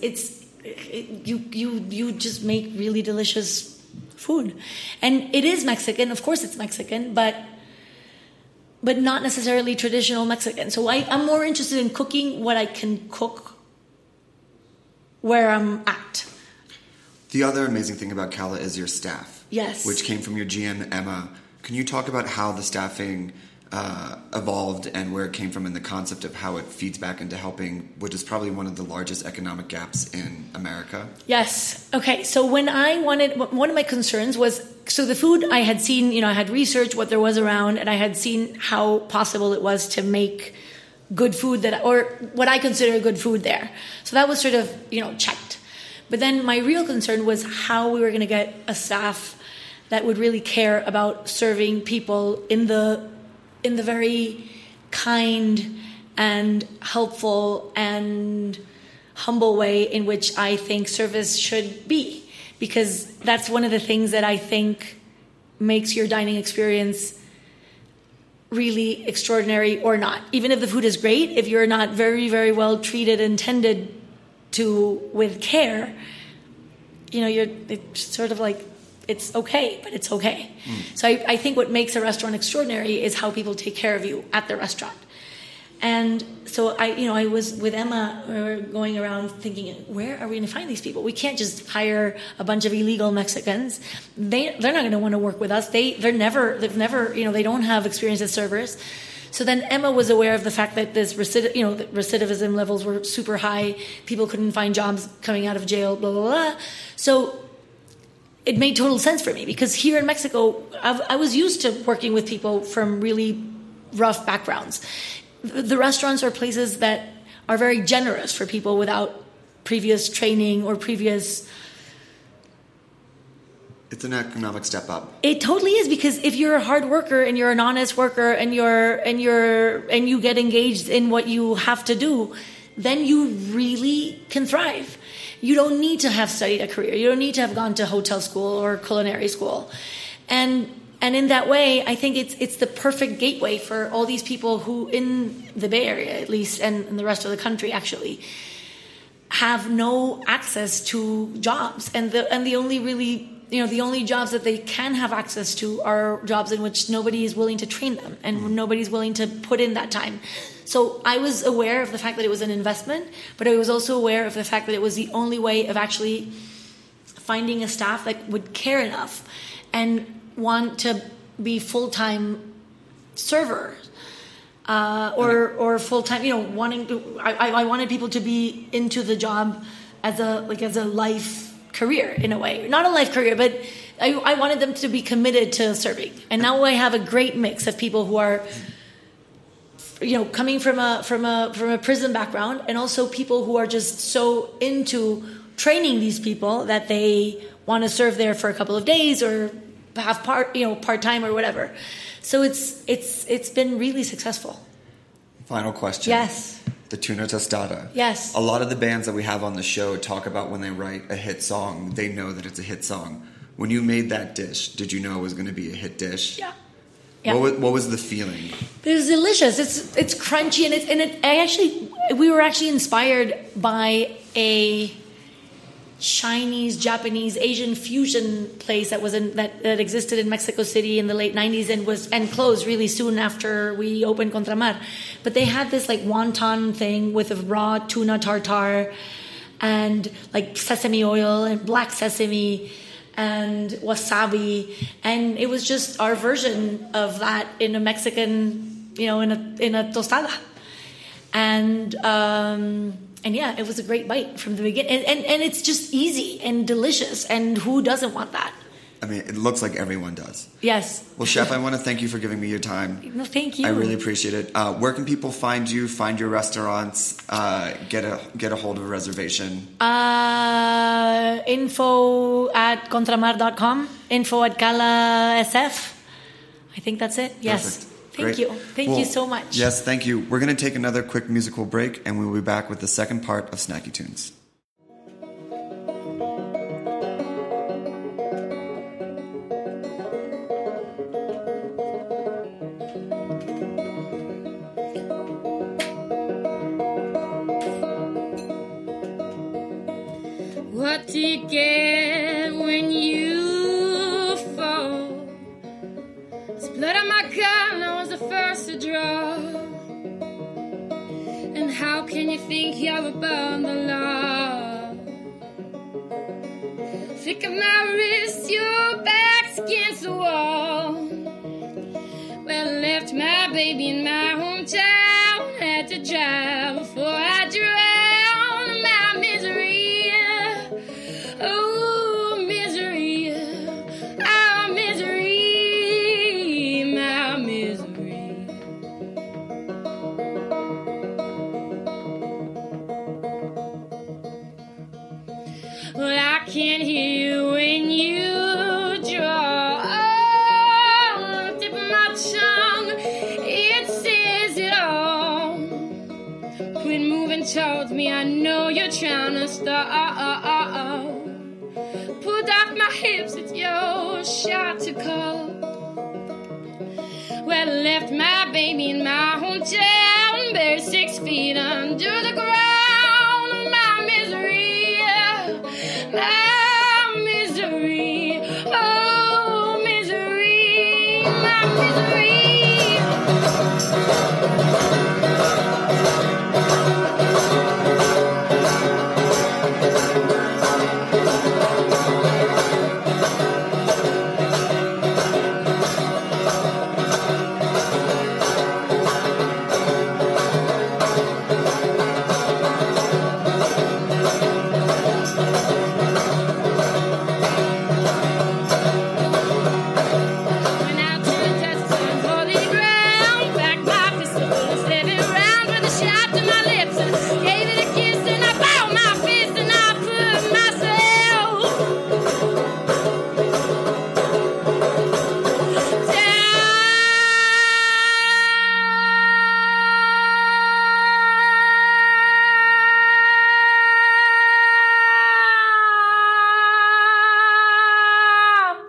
You just make really delicious food, and it is Mexican. Of course, it's Mexican, but not necessarily traditional Mexican. So I'm more interested in cooking what I can cook where I'm at. The other amazing thing about Cala is your staff. Yes. Which came from your GM, Emma. Can you talk about how the staffing evolved and where it came from and the concept of how it feeds back into helping, which is probably one of the largest economic gaps in America? Yes. Okay. So when one of my concerns was, so the food I had seen, I had researched what there was around, and I had seen how possible it was to make good food or what I consider good food there. So that was sort of, checked. But then my real concern was how we were going to get a staff that would really care about serving people in the very kind and helpful and humble way in which I think service should be. Because that's one of the things that I think makes your dining experience really extraordinary or not. Even if the food is great, if you're not very, very well treated and tended to with care, it's sort of like, it's okay, but it's okay. So I think what makes a restaurant extraordinary is how people take care of you at the restaurant. And so I was with Emma, we were going around thinking, where are we going to find these people? We can't just hire a bunch of illegal Mexicans. They're not going to want to work with us. They've never, they don't have experience as servers. So then Emma was aware of the fact that this recidivism levels were super high. People couldn't find jobs coming out of jail, blah, blah, blah. So it made total sense for me, because here in Mexico, I was used to working with people from really rough backgrounds. The restaurants are places that are very generous for people without previous training or previous. It's an economic step up. It totally is, because if you're a hard worker and you're an honest worker and you get engaged in what you have to do, then you really can thrive. You don't need to have studied a career. You don't need to have gone to hotel school or culinary school. And in that way, I think it's the perfect gateway for all these people who, in the Bay Area at least, and in the rest of the country actually, have no access to jobs. And the only really, the only jobs that they can have access to are jobs in which nobody is willing to train them and nobody's willing to put in that time. So I was aware of the fact that it was an investment, but I was also aware of the fact that it was the only way of actually finding a staff that would care enough and want to be full-time server or full-time, wanting to. I wanted people to be into the job as a life career in a way, not a life career, but I wanted them to be committed to serving. And now I have a great mix of people who are, coming from a prison background, and also people who are just so into training these people that they want to serve there for a couple of days or have part-time or whatever. So it's been really successful. Final question. Yes. The tuna tostada. Yes. A lot of the bands that we have on the show talk about when they write a hit song, they know that it's a hit song. When you made that dish, did you know it was going to be a hit dish? Yeah. What was the feeling? It was delicious. It's crunchy, and we were actually inspired by a Chinese, Japanese, Asian fusion place that existed in Mexico City in the late 90s and closed really soon after we opened Contramar. But they had this like wonton thing with a raw tuna tartare and like sesame oil and black sesame and wasabi, and it was just our version of that in a Mexican, in a tostada, and And yeah, it was a great bite from the beginning. And it's just easy and delicious. And who doesn't want that? I mean, it looks like everyone does. Yes. Well, Chef, I want to thank you for giving me your time. No, thank you. I really appreciate it. Where can people find you, find your restaurants, get a hold of a reservation? Info at contramar.com, info at Cala SF. I think that's it. Yes. Perfect. Thank Great. you. Thank you so much. Yes, thank you. We're going to take another quick musical break, and we'll be back with the second part of Snacky Tunes. What do you get when you fall? It's blood on my gun, I was the first to draw. And how can you think you're above the law? Flick of my wrist, your back's against the wall. Well, I left my baby in my hometown, had to drive before I drowned my misery. Oh, misery, our misery, my misery. Well, I can't hear you when you draw. Oh, the tip of my tongue, it says it all. Quit moving towards me, I know you're trying to stop. Pulled off my hips, it's your shot to call. Well, I left my baby in my hometown, buried 6 feet under the ground. My misery, my misery, oh, misery, my misery. When I turned dust on holy ground, back my pistol, stepping round with a shot to my lips, and gave it a kiss, and I bowed my fist, and I put myself down.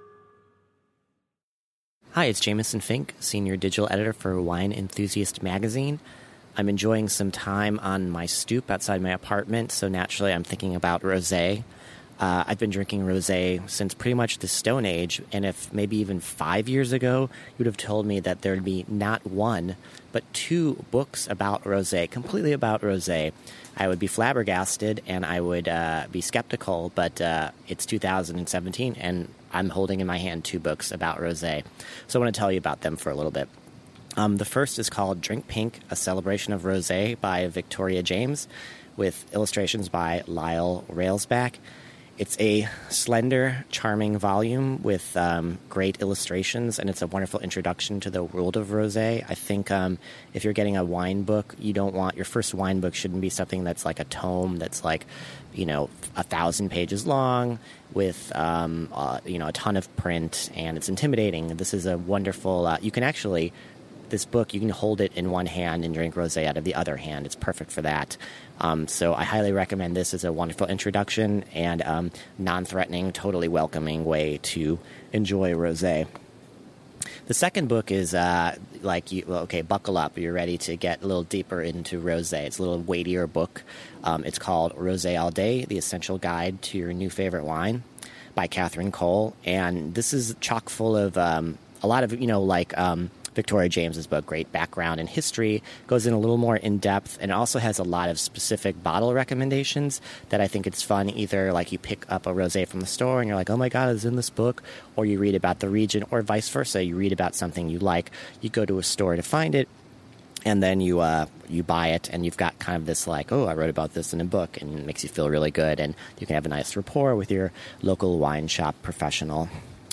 Hi, it's Jameson Fink, Senior Digital Editor for Wine Enthusiast Magazine. I'm enjoying some time on my stoop outside my apartment, so naturally I'm thinking about rosé. I've been drinking rosé since pretty much the Stone Age, and if maybe even 5 years ago, you would have told me that there'd be not one, but 2 books about rosé, completely about rosé. I would be flabbergasted, and I would be skeptical, but it's 2017, and I'm holding in my hand 2 books about rosé. So I want to tell you about them for a little bit. The first is called Drink Pink, A Celebration of Rosé by Victoria James, with illustrations by Lyle Railsback. It's a slender, charming volume with great illustrations, and it's a wonderful introduction to the world of rosé. I think if you're getting a wine book, your first wine book shouldn't be something that's like a tome that's like, 1,000 pages long with, a ton of print, and it's intimidating. This is a wonderful, this book, you can hold it in one hand and drink rosé out of the other hand. It's perfect for that. So I highly recommend this as a wonderful introduction and non-threatening, totally welcoming way to enjoy rosé. The second book is buckle up. You're ready to get a little deeper into rosé. It's a little weightier book. It's called Rosé All Day, The Essential Guide to Your New Favorite Wine by Catherine Cole. And this is chock full of a lot of, Victoria James's book, great background and history, goes in a little more in depth, and also has a lot of specific bottle recommendations that I think it's fun. Either like you pick up a rosé from the store and you're like, oh my god, it's in this book, or you read about the region, or vice versa. You read about something you like, you go to a store to find it, And then you buy it, and you've got kind of this like, oh, I wrote about this in a book, and it makes you feel really good, and you can have a nice rapport with your local wine shop professional.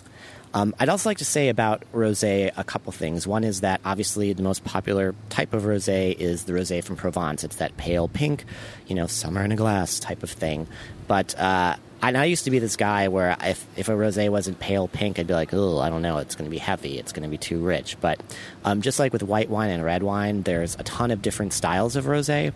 I'd also like to say about rosé a couple things. One is that obviously the most popular type of rosé is the rosé from Provence. It's that pale pink, summer in a glass type of thing. But I used to be this guy where if a rosé wasn't pale pink, I'd be like, oh, I don't know, it's going to be heavy, it's going to be too rich. But just like with white wine and red wine, there's a ton of different styles of rosé,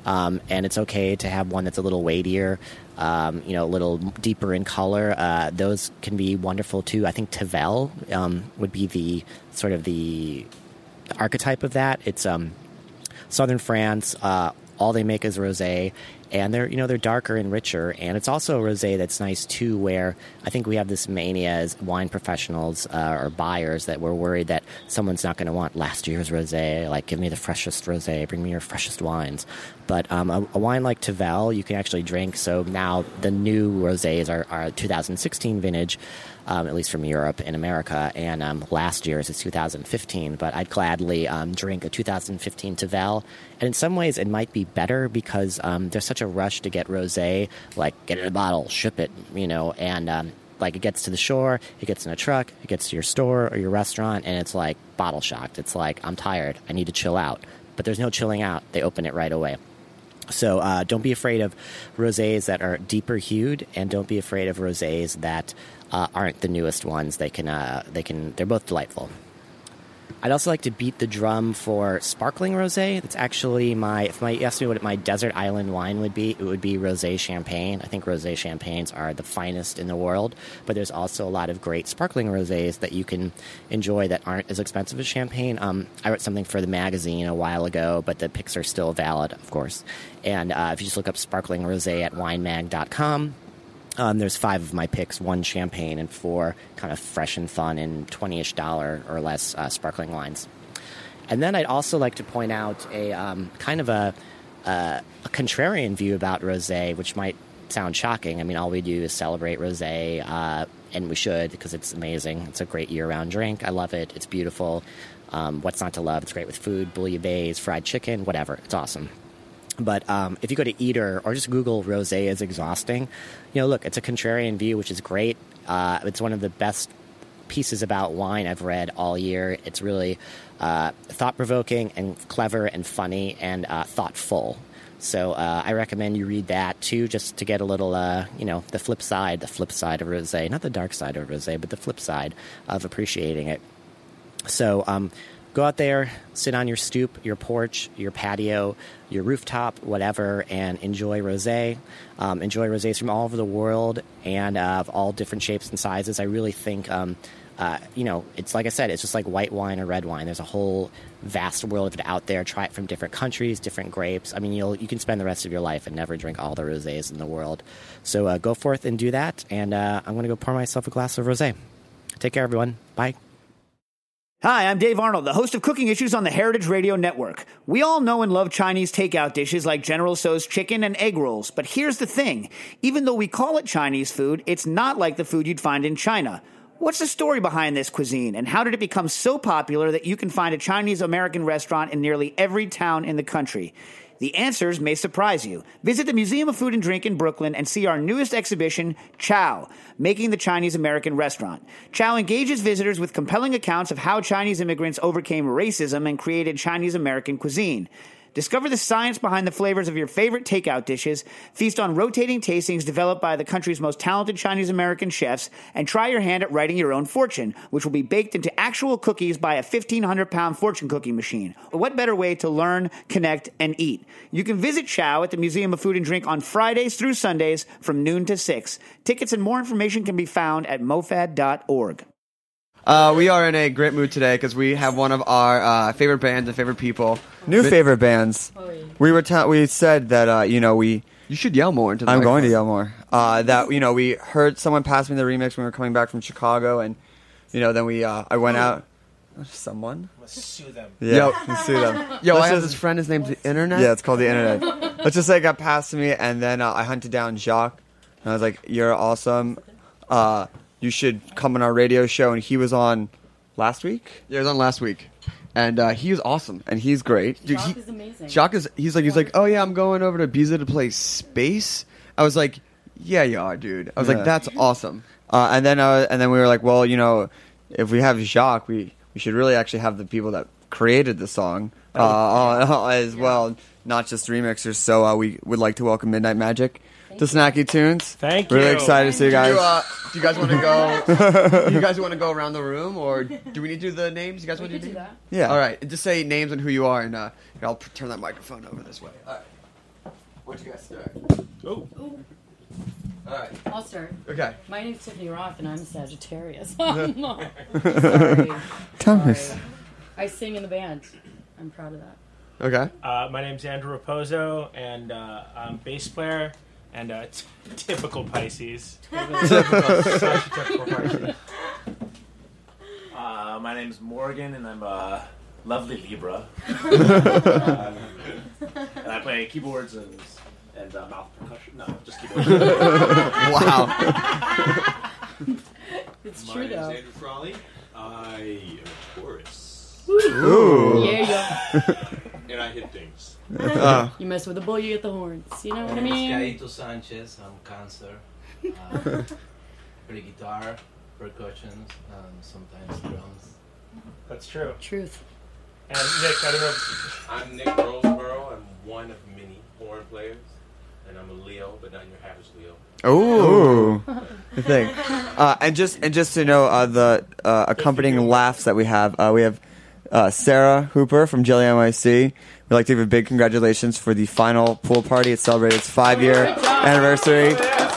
and it's okay to have one that's a little weightier, a little deeper in color. Those can be wonderful too. I think Tavel would be the sort of the archetype of that. It's southern France. All they make is rosé, and they're darker and richer. And it's also a rosé that's nice too, where I think we have this mania as wine professionals or buyers that we're worried that someone's not going to want last year's rosé. Like, give me the freshest rosé, bring me your freshest wines. But a wine like Tavel, you can actually drink. So now the new rosés are 2016 vintage, at least from Europe and America, and last year's is 2015. But I'd gladly drink a 2015 Tavel. And in some ways, it might be better because there's such a rush to get rosé, like get it in a bottle, ship it, and like it gets to the shore, it gets in a truck, it gets to your store or your restaurant, and it's like bottle shocked. It's like, I'm tired, I need to chill out. But there's no chilling out. They open it right away. So don't be afraid of rosés that are deeper hued, and don't be afraid of rosés that aren't the newest ones. They're both delightful. I'd also like to beat the drum for sparkling rosé. That's actually if you asked me what my desert island wine would be, it would be rosé champagne. I think rosé champagnes are the finest in the world, but there's also a lot of great sparkling rosés that you can enjoy that aren't as expensive as champagne. I wrote something for the magazine a while ago, but the pics are still valid, of course. And if you just look up sparkling rosé at winemag.com, there's 5 of my picks, 1 champagne and 4 kind of fresh and fun and $20-ish or less sparkling wines. And then I'd also like to point out a kind of a contrarian view about rosé, which might sound shocking. I mean, all we do is celebrate rosé, and we should, because it's amazing. It's a great year-round drink. I love it. It's beautiful. What's not to love? It's great with food, bouillabaisse, fried chicken, whatever. It's awesome. But if you go to Eater or just Google rosé is exhausting, look, it's a contrarian view, which is great. It's one of the best pieces about wine I've read all year. It's really thought-provoking and clever and funny and thoughtful. So I recommend you read that, too, just to get a little, the flip side of rosé. Not the dark side of rosé, but the flip side of appreciating it. So go out there, sit on your stoop, your porch, your patio, your rooftop, whatever, and enjoy rosé. Enjoy rosés from all over the world and of all different shapes and sizes. I really think, it's like I said, it's just like white wine or red wine. There's a whole vast world of it out there. Try it from different countries, different grapes. I mean, you can spend the rest of your life and never drink all the rosés in the world. So go forth and do that, and I'm going to go pour myself a glass of rosé. Take care, everyone. Bye. Hi, I'm Dave Arnold, the host of Cooking Issues on the Heritage Radio Network. We all know and love Chinese takeout dishes like General Tso's chicken and egg rolls, but here's the thing. Even though we call it Chinese food, it's not like the food you'd find in China. What's the story behind this cuisine, and how did it become so popular that you can find a Chinese-American restaurant in nearly every town in the country? The answers may surprise you. Visit the Museum of Food and Drink in Brooklyn and see our newest exhibition, Chow, Making the Chinese-American Restaurant. Chow engages visitors with compelling accounts of how Chinese immigrants overcame racism and created Chinese-American cuisine. Discover the science behind the flavors of your favorite takeout dishes, feast on rotating tastings developed by the country's most talented Chinese-American chefs, and try your hand at writing your own fortune, which will be baked into actual cookies by a 1,500-pound fortune cookie machine. What better way to learn, connect, and eat? You can visit Chow at the Museum of Food and Drink on Fridays through Sundays from noon to 6. Tickets and more information can be found at mofad.org. We are in a great mood today because we have one of our favorite bands and favorite people. Favorite bands. We said that you should yell more into the I'm microphone. going to yell more. That we heard someone pass me the remix when we were coming back from Chicago, and then I went out. Someone? Let's sue them. Yeah, sue them. I have this friend. His name's the Internet. Yeah, it's called the Internet. Let's just say it got passed to me, and then I hunted down Jacques, and I was like, "You're awesome. You should come on our radio show." And he was on last week. Yeah, he was on last week. and he was awesome, and he's great. Dude, Jacques is amazing. Jacques is he's like, oh yeah, I'm going over to Ibiza to play Space. I was like, yeah, you are, dude. I was like, that's awesome. And then we were like, well, if we have Jacques, we should really actually have the people that created the song as well, not just remixers. So we would like to welcome Midnight Magic to Snacky Tunes. Thank you. Really excited to see you guys. Do you guys want to go? You guys want to go around the room, or do we need to do the names? You guys want to do that? Yeah. All right. Just say names and who you are, and I'll turn that microphone over this way. All right. What'd you guys start? Oh. All right. I'll start. Okay. My name's Tiffany Roth, and I'm a Sagittarius. Sorry. Thomas. Sorry. I sing in the band. I'm proud of that. Okay. My name's Andrew Raposo, and I'm bass player and typical Pisces. Such a typical Pisces. My name's Morgan, and I'm a lovely Libra. And I play keyboards and mouth percussion. No, just keyboards. Wow. It's true, though. My name's Andrew Frawley. I am a Taurus. Ooh. Yeah, And I hit things. You mess with a bull, you get the horns. You know what I mean? Gaito Sanchez. I'm Cancer. Play guitar, percussions, sometimes drums. That's true. Truth. And Nick, I don't know. I'm Nick Roseborough. I'm one of many horn players. And I'm a Leo, but not your average Leo. Ooh. The thing. And just to know the accompanying laughs that we have Sarah Hooper from Jelly NYC. We'd like to give a big congratulations for the final pool party. It celebrated its 5-year anniversary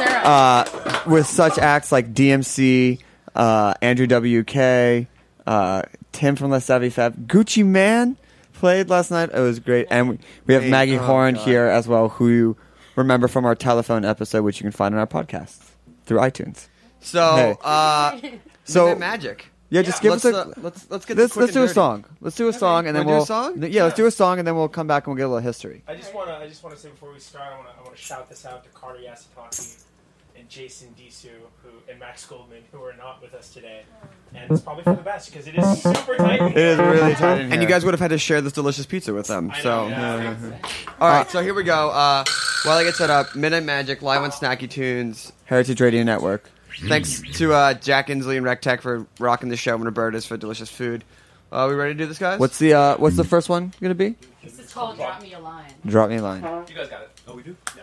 with such acts like DMC, Andrew WK, Tim from Les Savvy Fab, Gucci Man played last night. It was great, and we have Maggie Horn here as well, who you remember from our telephone episode, which you can find on our podcast through iTunes. So, so Magic. Yeah, just give us a. Let's get. Let's do a song. Let's do a song, and then Wanna we'll. do a song? Yeah, let's do a song, and then we'll come back and we'll get a little history. I just want to say before we start, I want to shout this out to Carter Yasutaki and Jason Disu, and Max Goldman, who are not with us today. And it's probably for the best because it is super tight. It is really tight in here. And you guys would have had to share this delicious pizza with them. So, All right, so here we go. While I get set up, Midnight Magic, live on Snacky Tunes, Heritage Radio Network. Thanks to Jack Inslee and Rec Tech for rocking the show, and Roberta's for delicious food. We ready to do this, guys? What's the first one gonna be? This is called Drop Me a Line. Drop Me a Line. You guys got it. Oh, we do? Yeah.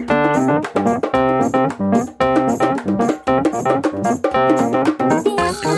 Boys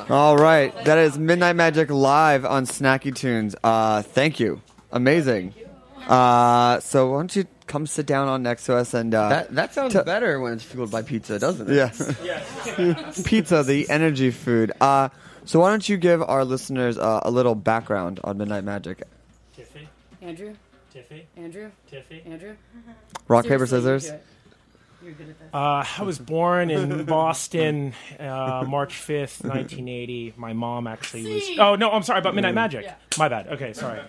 All right, that is Midnight Magic live on Snacky Tunes. Thank you, amazing. So why don't you come sit down on next to us and That sounds better when it's fueled by pizza, doesn't it? Yeah. Pizza, the energy food. So why don't you give our listeners a little background on Midnight Magic? Tiffy? Andrew? Tiffy? Andrew? Tiffy? Andrew? Rock, paper, Seriously, you scissors? do it. You're good at this. I was born in Boston, March 5th, 1980. My mom actually was... Oh, no, I'm sorry, about Midnight Magic. Yeah. My bad. Okay, sorry.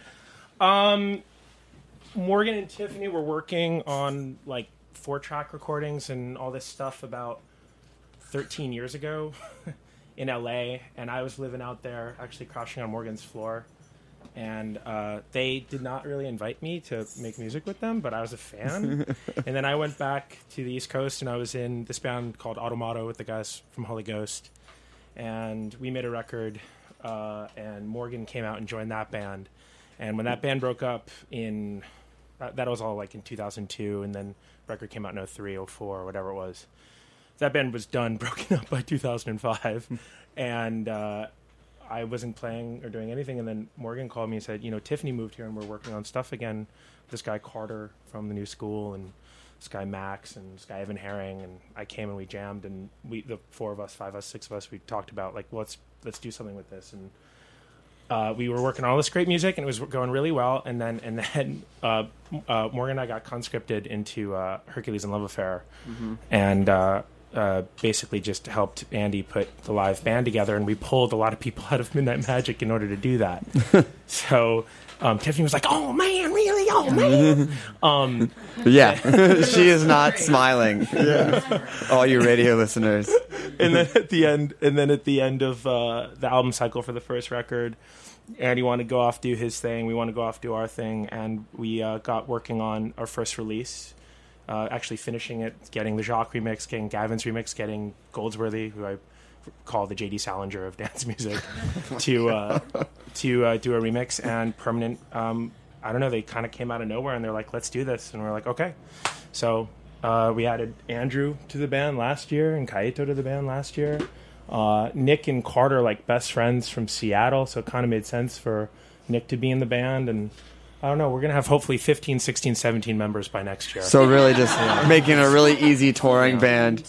Morgan and Tiffany were working on, like, 4-track recordings and all this stuff about 13 years ago in L.A., and I was living out there, actually crashing on Morgan's floor. And they did not really invite me to make music with them, but I was a fan. And then I went back to the East Coast, and I was in this band called Automato with the guys from Holy Ghost. And we made a record, and Morgan came out and joined that band. And when that band broke up in... that was all like in 2002, and then record came out in 03, 04, whatever it was. That band was done, broken up by 2005. And... I wasn't playing or doing anything, and then Morgan called me and said, Tiffany moved here and we're working on stuff again. This guy Carter from the new school, and this guy Max, and this guy Evan Herring, and I came and we jammed, and the 4 of us, 5 of us, 6 of us, we talked about like let's do something with this, and we were working on all this great music, and it was going really well, and then Morgan and I got conscripted into Hercules and Love Affair, and basically just helped Andy put the live band together, and we pulled a lot of people out of Midnight Magic in order to do that. So Tiffany was like, "Oh man, really? Oh man!" Yeah, she is not smiling. Yeah. All you radio listeners. And then at the end of the album cycle for the first record, Andy wanted to go off do his thing. We want to go off do our thing, and we got working on our first release. Actually finishing it, getting the Jacques remix, getting Gavin's remix, getting Goldsworthy, who I call the J.D. Salinger of dance music, to do a remix. And Permanent, I don't know, they kind of came out of nowhere, and they're like, let's do this. And we're like, okay. So we added Andrew to the band last year and Kaito to the band last year. Nick and Carter, like best friends from Seattle, so it kind of made sense for Nick to be in the band. And I don't know, we're going to have hopefully 15, 16, 17 members by next year. So really just making a really easy touring band.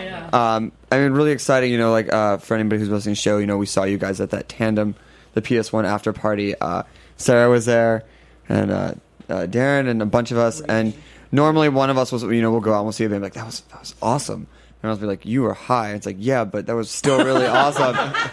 I mean, really exciting, for anybody who's listening to the show, we saw you guys at that Tandem, the PS1 after party. Sarah was there, and Darren and a bunch of us, and normally one of us was, we'll go out and we'll see a band, like, that was awesome. And I'll be like, you were high. It's like, yeah, but that was still really awesome.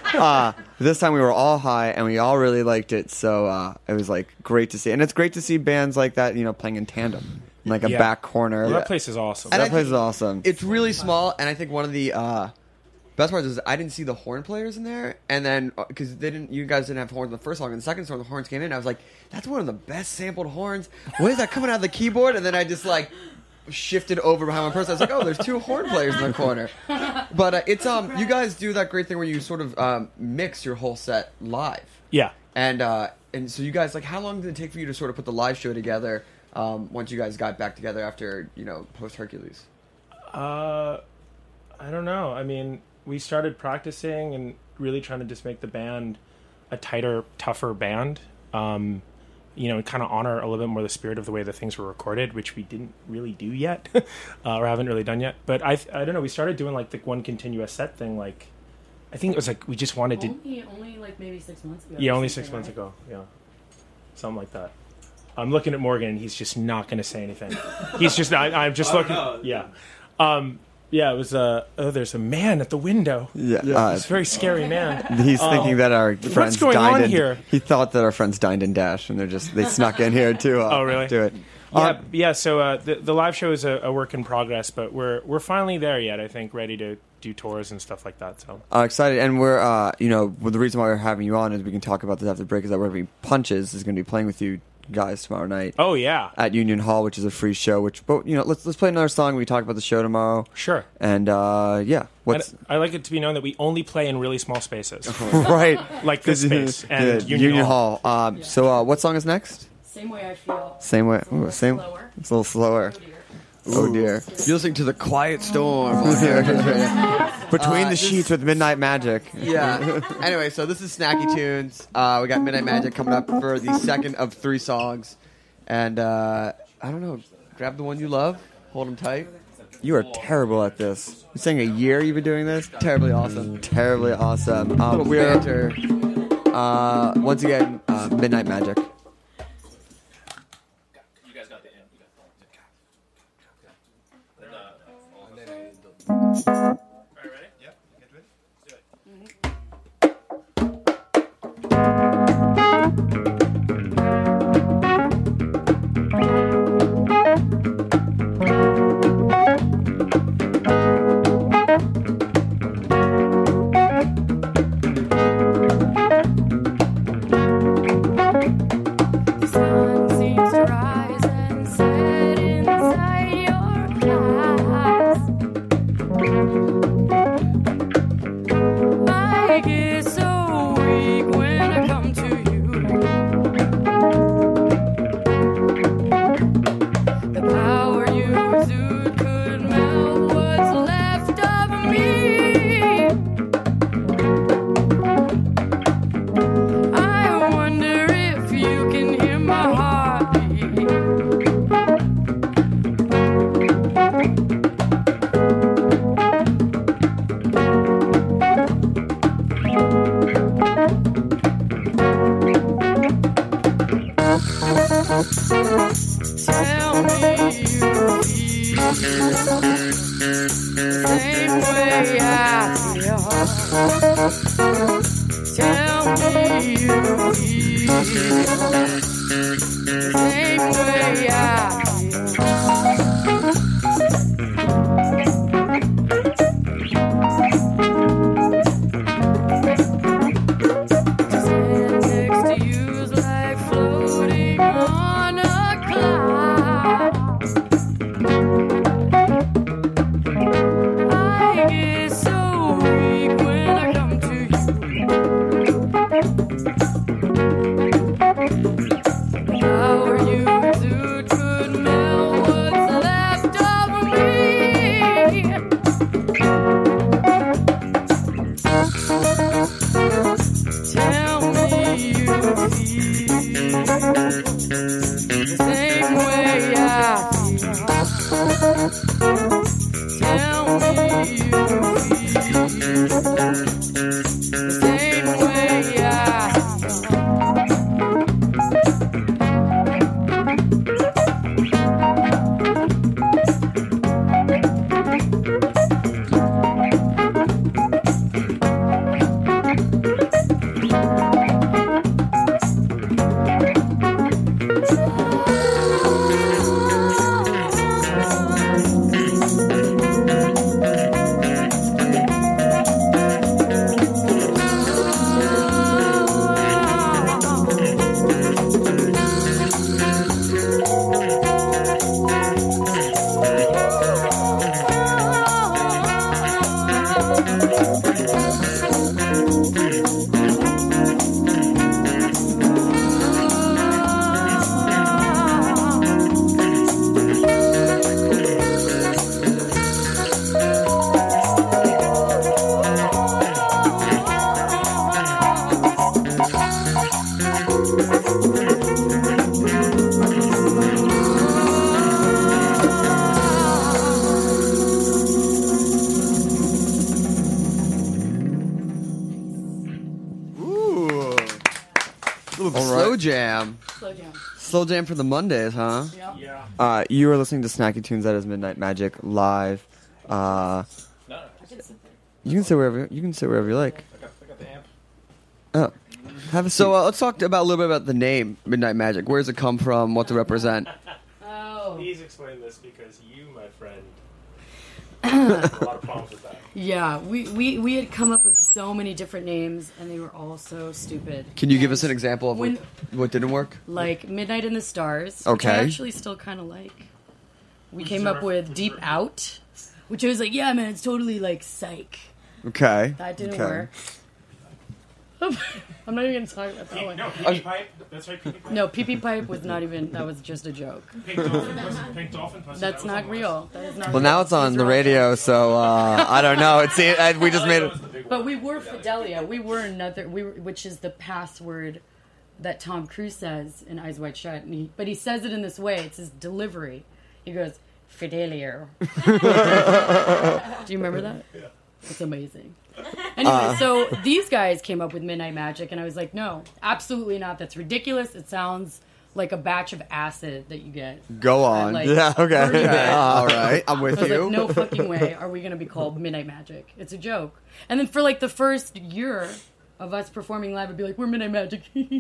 This time we were all high, and we all really liked it. So it was like great to see, and it's great to see bands like that, playing in tandem, in like a back corner. Well, that place is awesome. That place is awesome. It's really small, and I think one of the best parts is I didn't see the horn players in there, and then because you guys didn't have horns in the first song, and the second song the horns came in. I was like, that's one of the best sampled horns. What is that coming out of the keyboard? And then I just like shifted over behind one person. I was like, oh, there's 2 horn players in the corner. But it's you guys do that great thing where you sort of mix your whole set live. Yeah. And so you guys, like, how long did it take for you to sort of put the live show together once you guys got back together after, post Hercules? I don't know. I mean, we started practicing and really trying to just make the band a tighter, tougher band. And kind of honor a little bit more the spirit of the way the things were recorded, which we didn't really do yet, or haven't really done yet. But I don't know. We started doing like the one continuous set thing. Like, I think it was like we just wanted to. Only like maybe 6 months ago. Yeah, only 6 months ago. Yeah, something like that. I'm looking at Morgan, and he's just not going to say anything. He's just. I'm just looking. No. Yeah. Yeah, it was there's a man at the window. Yeah. It's a very scary man. He's thinking that our friends what's going dined on in here? He thought that our friends dined in Dash, and they snuck in here to oh, really? do it. Yeah. So the live show is a work in progress, but we're finally there yet. I think ready to do tours and stuff like that. So excited, and we're the reason why we're having you on is we can talk about this after the break. Is that we're going to be Punches is going to be playing with you guys tomorrow night. Oh yeah, at Union Hall, which is a free show. But let's play another song. We talk about the show tomorrow. Sure. And yeah, I like it to be known that we only play in really small spaces. Right, like this space and Union Hall. So what song is next? Same Way I Feel. Same way. Ooh, same. Slower. It's a little slower. Oh dear. You're listening to the Quiet Storm. We're Between the This- sheets with Midnight Magic. Yeah. Anyway, so this is Snacky Tunes. We got Midnight Magic coming up for the second of 3 songs. And I don't know, grab the one you love, hold them tight. You are terrible at this. You're saying a year you've been doing this? Terribly awesome. Terribly awesome. Little We're banter. once again Midnight Magic. You guys got the end. Alright, ready? Yep. Get to it. Let's do it. The sun seems to rise and set inside your eyes. I get so weak when I come to you. The power you exude could melt what's left of me. I wonder if you can hear my heartbeat. Tell me you feel the same way I feel. Tell me you feel the same way I To stand next to you's like floating on a cloud. I get so weak when I come to you. The power you exude could melt what's left of me. Tell me you feel the same way I feel. Tell me you feel the same way I Ooh. Little All slow right. jam. Slow jam. Slow jam for the Mondays, huh? Yeah. You are listening to Snacky Tunes. That is Midnight Magic live. You can sit wherever you like. I got the amp. Oh, have a seat. So let's talk about a little bit about the name Midnight Magic. Where does it come from? What to represent? Oh. Please explain this because you, my friend, have a lot of problems with that. Yeah, we had come up with so many different names, and they were all so stupid. Can you give us an example of When- what didn't work? Like Midnight in the Stars, which I Okay. actually still kind of like. We came up with Deep Out, which I was like, yeah, man, it's totally like psych. Okay. That didn't Okay. work. I'm not even going to talk about that one. No, Pee-Pee Pipe. That's right, Pee-Pee Pipe. No, Pee-Pee Pipe was not even. That was just a joke. Pink Dolphin Pussy. That's that was not on real. That is not Well, real. now it's on These the are all radio, so I don't know. We just made it. But we were Fidelia. We were another. Which is the password that Tom Cruise says in Eyes Wide Shut. But he says it in this way. It's his delivery. He goes, Fidelio. Do you remember that? Yeah. It's amazing. Anyway, so these guys came up with Midnight Magic, and I was like, no, absolutely not. That's ridiculous. It sounds like a batch of acid that you get. Go on. Like, Yeah, okay. Burning Man. All right, I'm with I was you. like, no fucking way are we going to be called Midnight Magic. It's a joke. And then for like the first year of us performing live, I'd be like, we're Midnight Magic.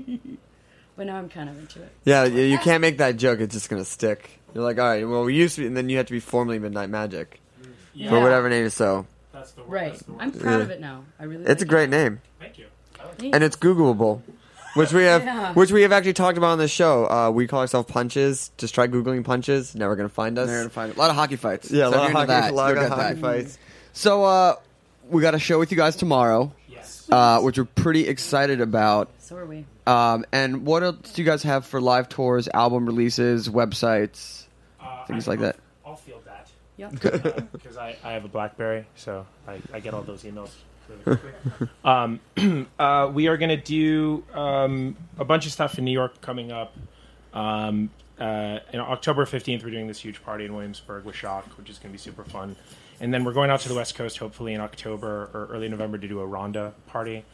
But now I'm kind of into it. Yeah, you can't make that joke. It's just going to stick. You're like, all right, well, we used to be, and then you have to be formally Midnight Magic. Yeah. For whatever name is so. That's the word. Right. I'm proud of it now. I really It's like a great it. name. Thank you. And it's Googleable. Which we have Yeah. actually talked about on the show. We call ourselves Punches. Just try Googling Punches. Never going to find us. Never gonna find it. A lot of hockey fights. Yeah, a So lot if of you're into hockey, that, a lot you'll of get hockey that. fights. So we got a show with you guys tomorrow. Yes. Which we're pretty excited about. So are we. And what else do you guys have for live tours, album releases, websites, things like that? I'll field that. Yep. Because I have a BlackBerry, so I get all those emails really quickly. We are going to do a bunch of stuff in New York coming up. In October 15th, we're doing this huge party in Williamsburg with Shock, which is going to be super fun. And then we're going out to the West Coast, hopefully in October or early November, to do a Ronda party.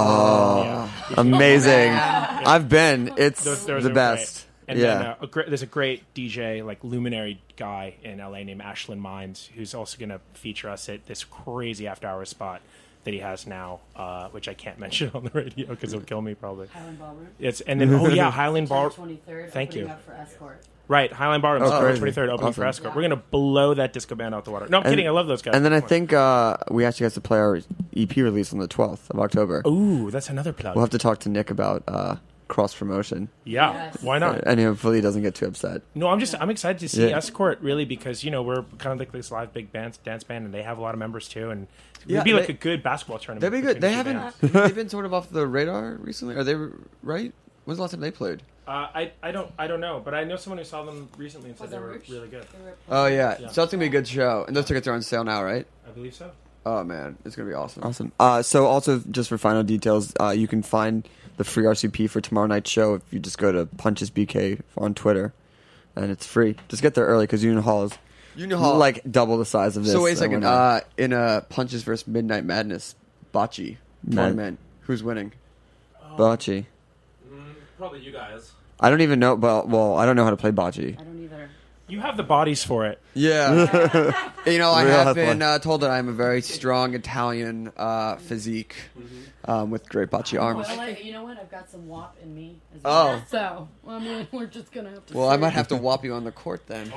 Oh, amazing. I've been. It's Those the are best. great. And Yeah. then there's a great DJ, like luminary guy in LA named Ashlyn Mines, who's also going to feature us at this crazy after-hours spot that he has now, which I can't mention on the radio because he'll kill me probably. Highland Ballroom. Highland Ballroom. 23rd. Thank you. Up for Escort. Right, Highland Ballroom, Oh, September 23rd, opening for Awesome. Escort. We're going to blow that disco band out the water. No, I'm kidding. I love those guys. And then I Come on. think we asked you guys to play our EP release on the 12th of October. Ooh, that's another plug. We'll have to talk to Nick about cross promotion. Yeah, Yes. why not? And hopefully he doesn't get too upset. No, I'm excited to see Yeah. Escort really because we're kind of like this live big dance band and they have a lot of members too and it'd Yeah, be like they- a good basketball tournament. That'd be good. between They the two haven't. bands. They've been sort of off the radar recently. Are they right? When's the last time they played? I don't know, but I know someone who saw them recently and said they were really good. Oh yeah. So that's gonna be a good show. And those tickets are on sale now, right? I believe so. Oh man, it's gonna be awesome. Awesome. So also, just for final details, you can find the free RCP for tomorrow night's show if you just go to Punches BK on Twitter, and it's free. Just get there early because Union Hall is like double the size of this. So wait a and second. whatnot. In a Punches vs Midnight Madness bocce tournament, who's winning? Bocce. Probably you guys. I don't even know. Well, I don't know how to play bocce. I don't either. You have the bodies for it. Yeah. I Real have been athletic. told that I'm a very strong Italian physique with great bocce arms. Well, you know what? I've got some WAP in me as Oh. well. So, I mean, we're just going to have to Well, I see. might have to whop you on the court then.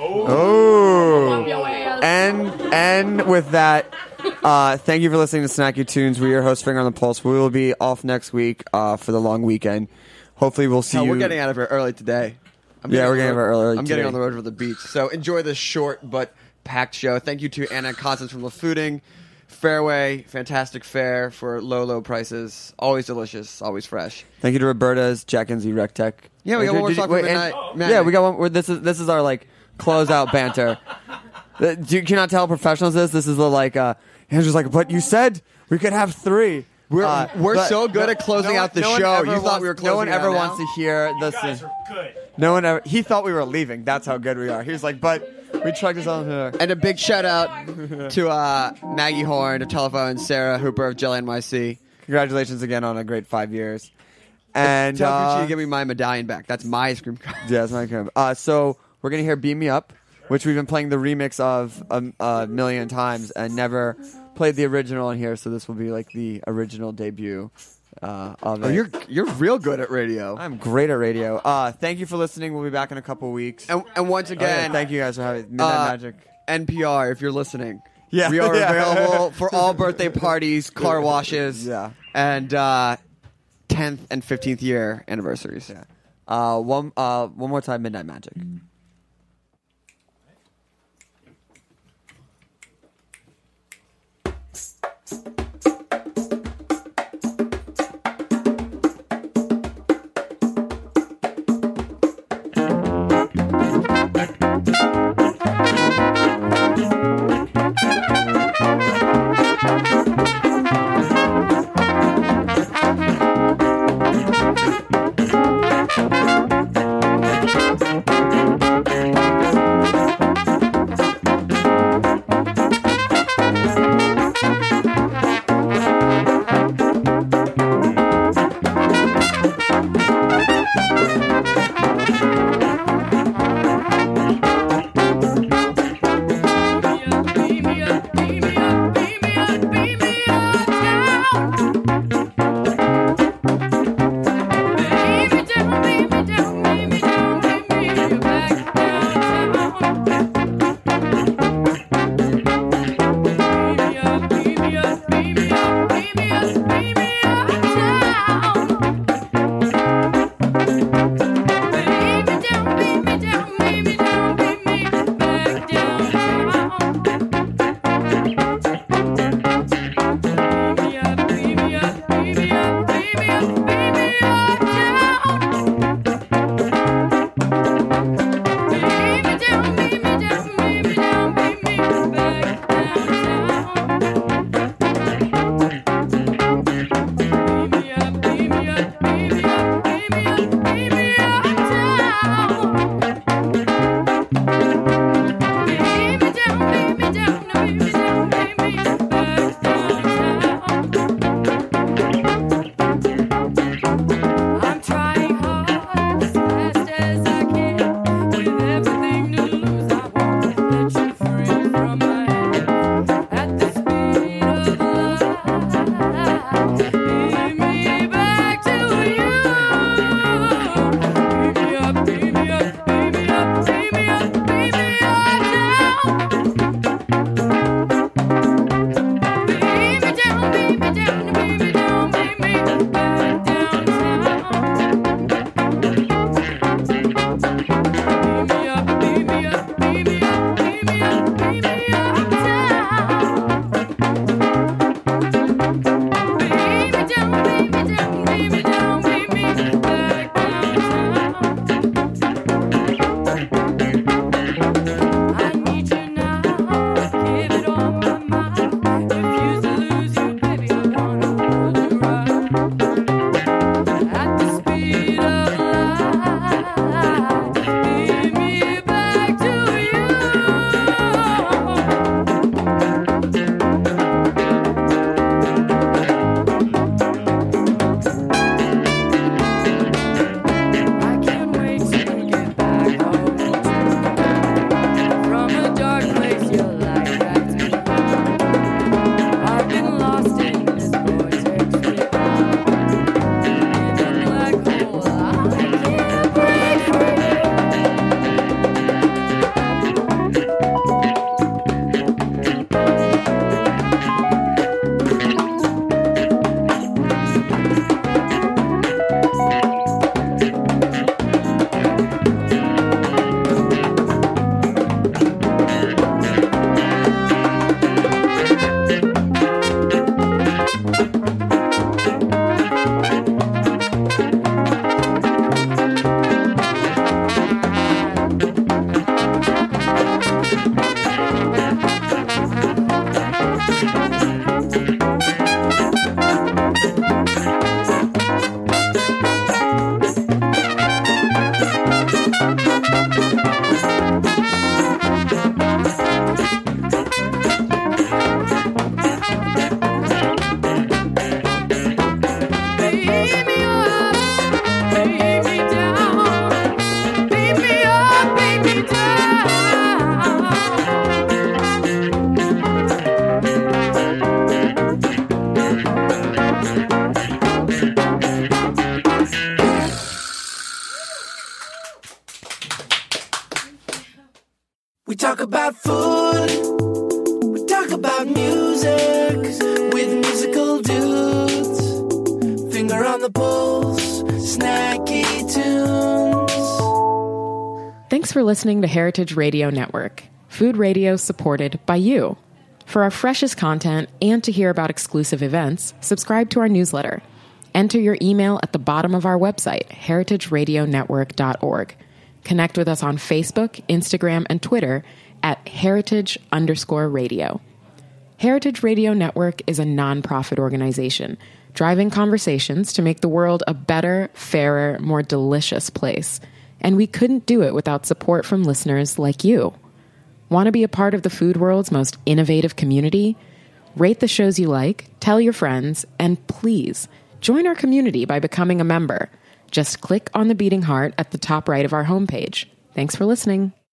Oh. Your way out. And with that, thank you for listening to Snacky Tunes. We're your host, Finger on the Pulse. We will be off next week for the long weekend. Hopefully, we'll see Hell, you. we're getting out of here early today. Yeah, we're getting out of here early I'm getting today. on the road for the beach. So enjoy this short but packed show. Thank you to Anna and Constance from LaFooding. Fairway, fantastic fare for low prices. Always delicious, always fresh. Thank you to Roberta's, Jack and Z Rec Tech. Yeah, we got one more talk for midnight. Yeah, we got one. This is our like closeout banter. You cannot tell how professional this is. This is the like. Andrew's like, but you said we could have 3. We're but so good at closing out the show. You thought we were closing No one it out ever now? wants to hear this. guys are good. No one ever. He thought we were leaving. That's how good we are. He was like, but we chugged this on here. And a big shout out to Maggie Horn of Telephone, Sarah Hooper of Jelly NYC. Congratulations again on a great 5 years. And Tell Gucci to give me my medallion back. That's my ice cream cone. yeah, it's not good. So we're gonna hear "Beam Me Up," which we've been playing the remix of a million times and never played the original in here. So this will be like the original debut of it. Oh, you're real good at radio. I'm great at radio. Thank you for listening. We'll be back in a couple weeks. And once again, thank you guys for having Midnight Magic. NPR, if you're listening. Yeah. We are Yeah. available for all birthday parties, car washes, and 10th and 15th year anniversaries. Yeah. One more time, Midnight Magic. for listening to Heritage Radio Network, food radio supported by you. For our freshest content and to hear about exclusive events, subscribe to our newsletter. Enter your email at the bottom of our website, heritageradionetwork.org. Connect with us on Facebook, Instagram, and Twitter at heritage_radio. Heritage Radio Network is a nonprofit organization driving conversations to make the world a better, fairer, more delicious place. And we couldn't do it without support from listeners like you. Want to be a part of the food world's most innovative community? Rate the shows you like, tell your friends, and please join our community by becoming a member. Just click on the beating heart at the top right of our homepage. Thanks for listening.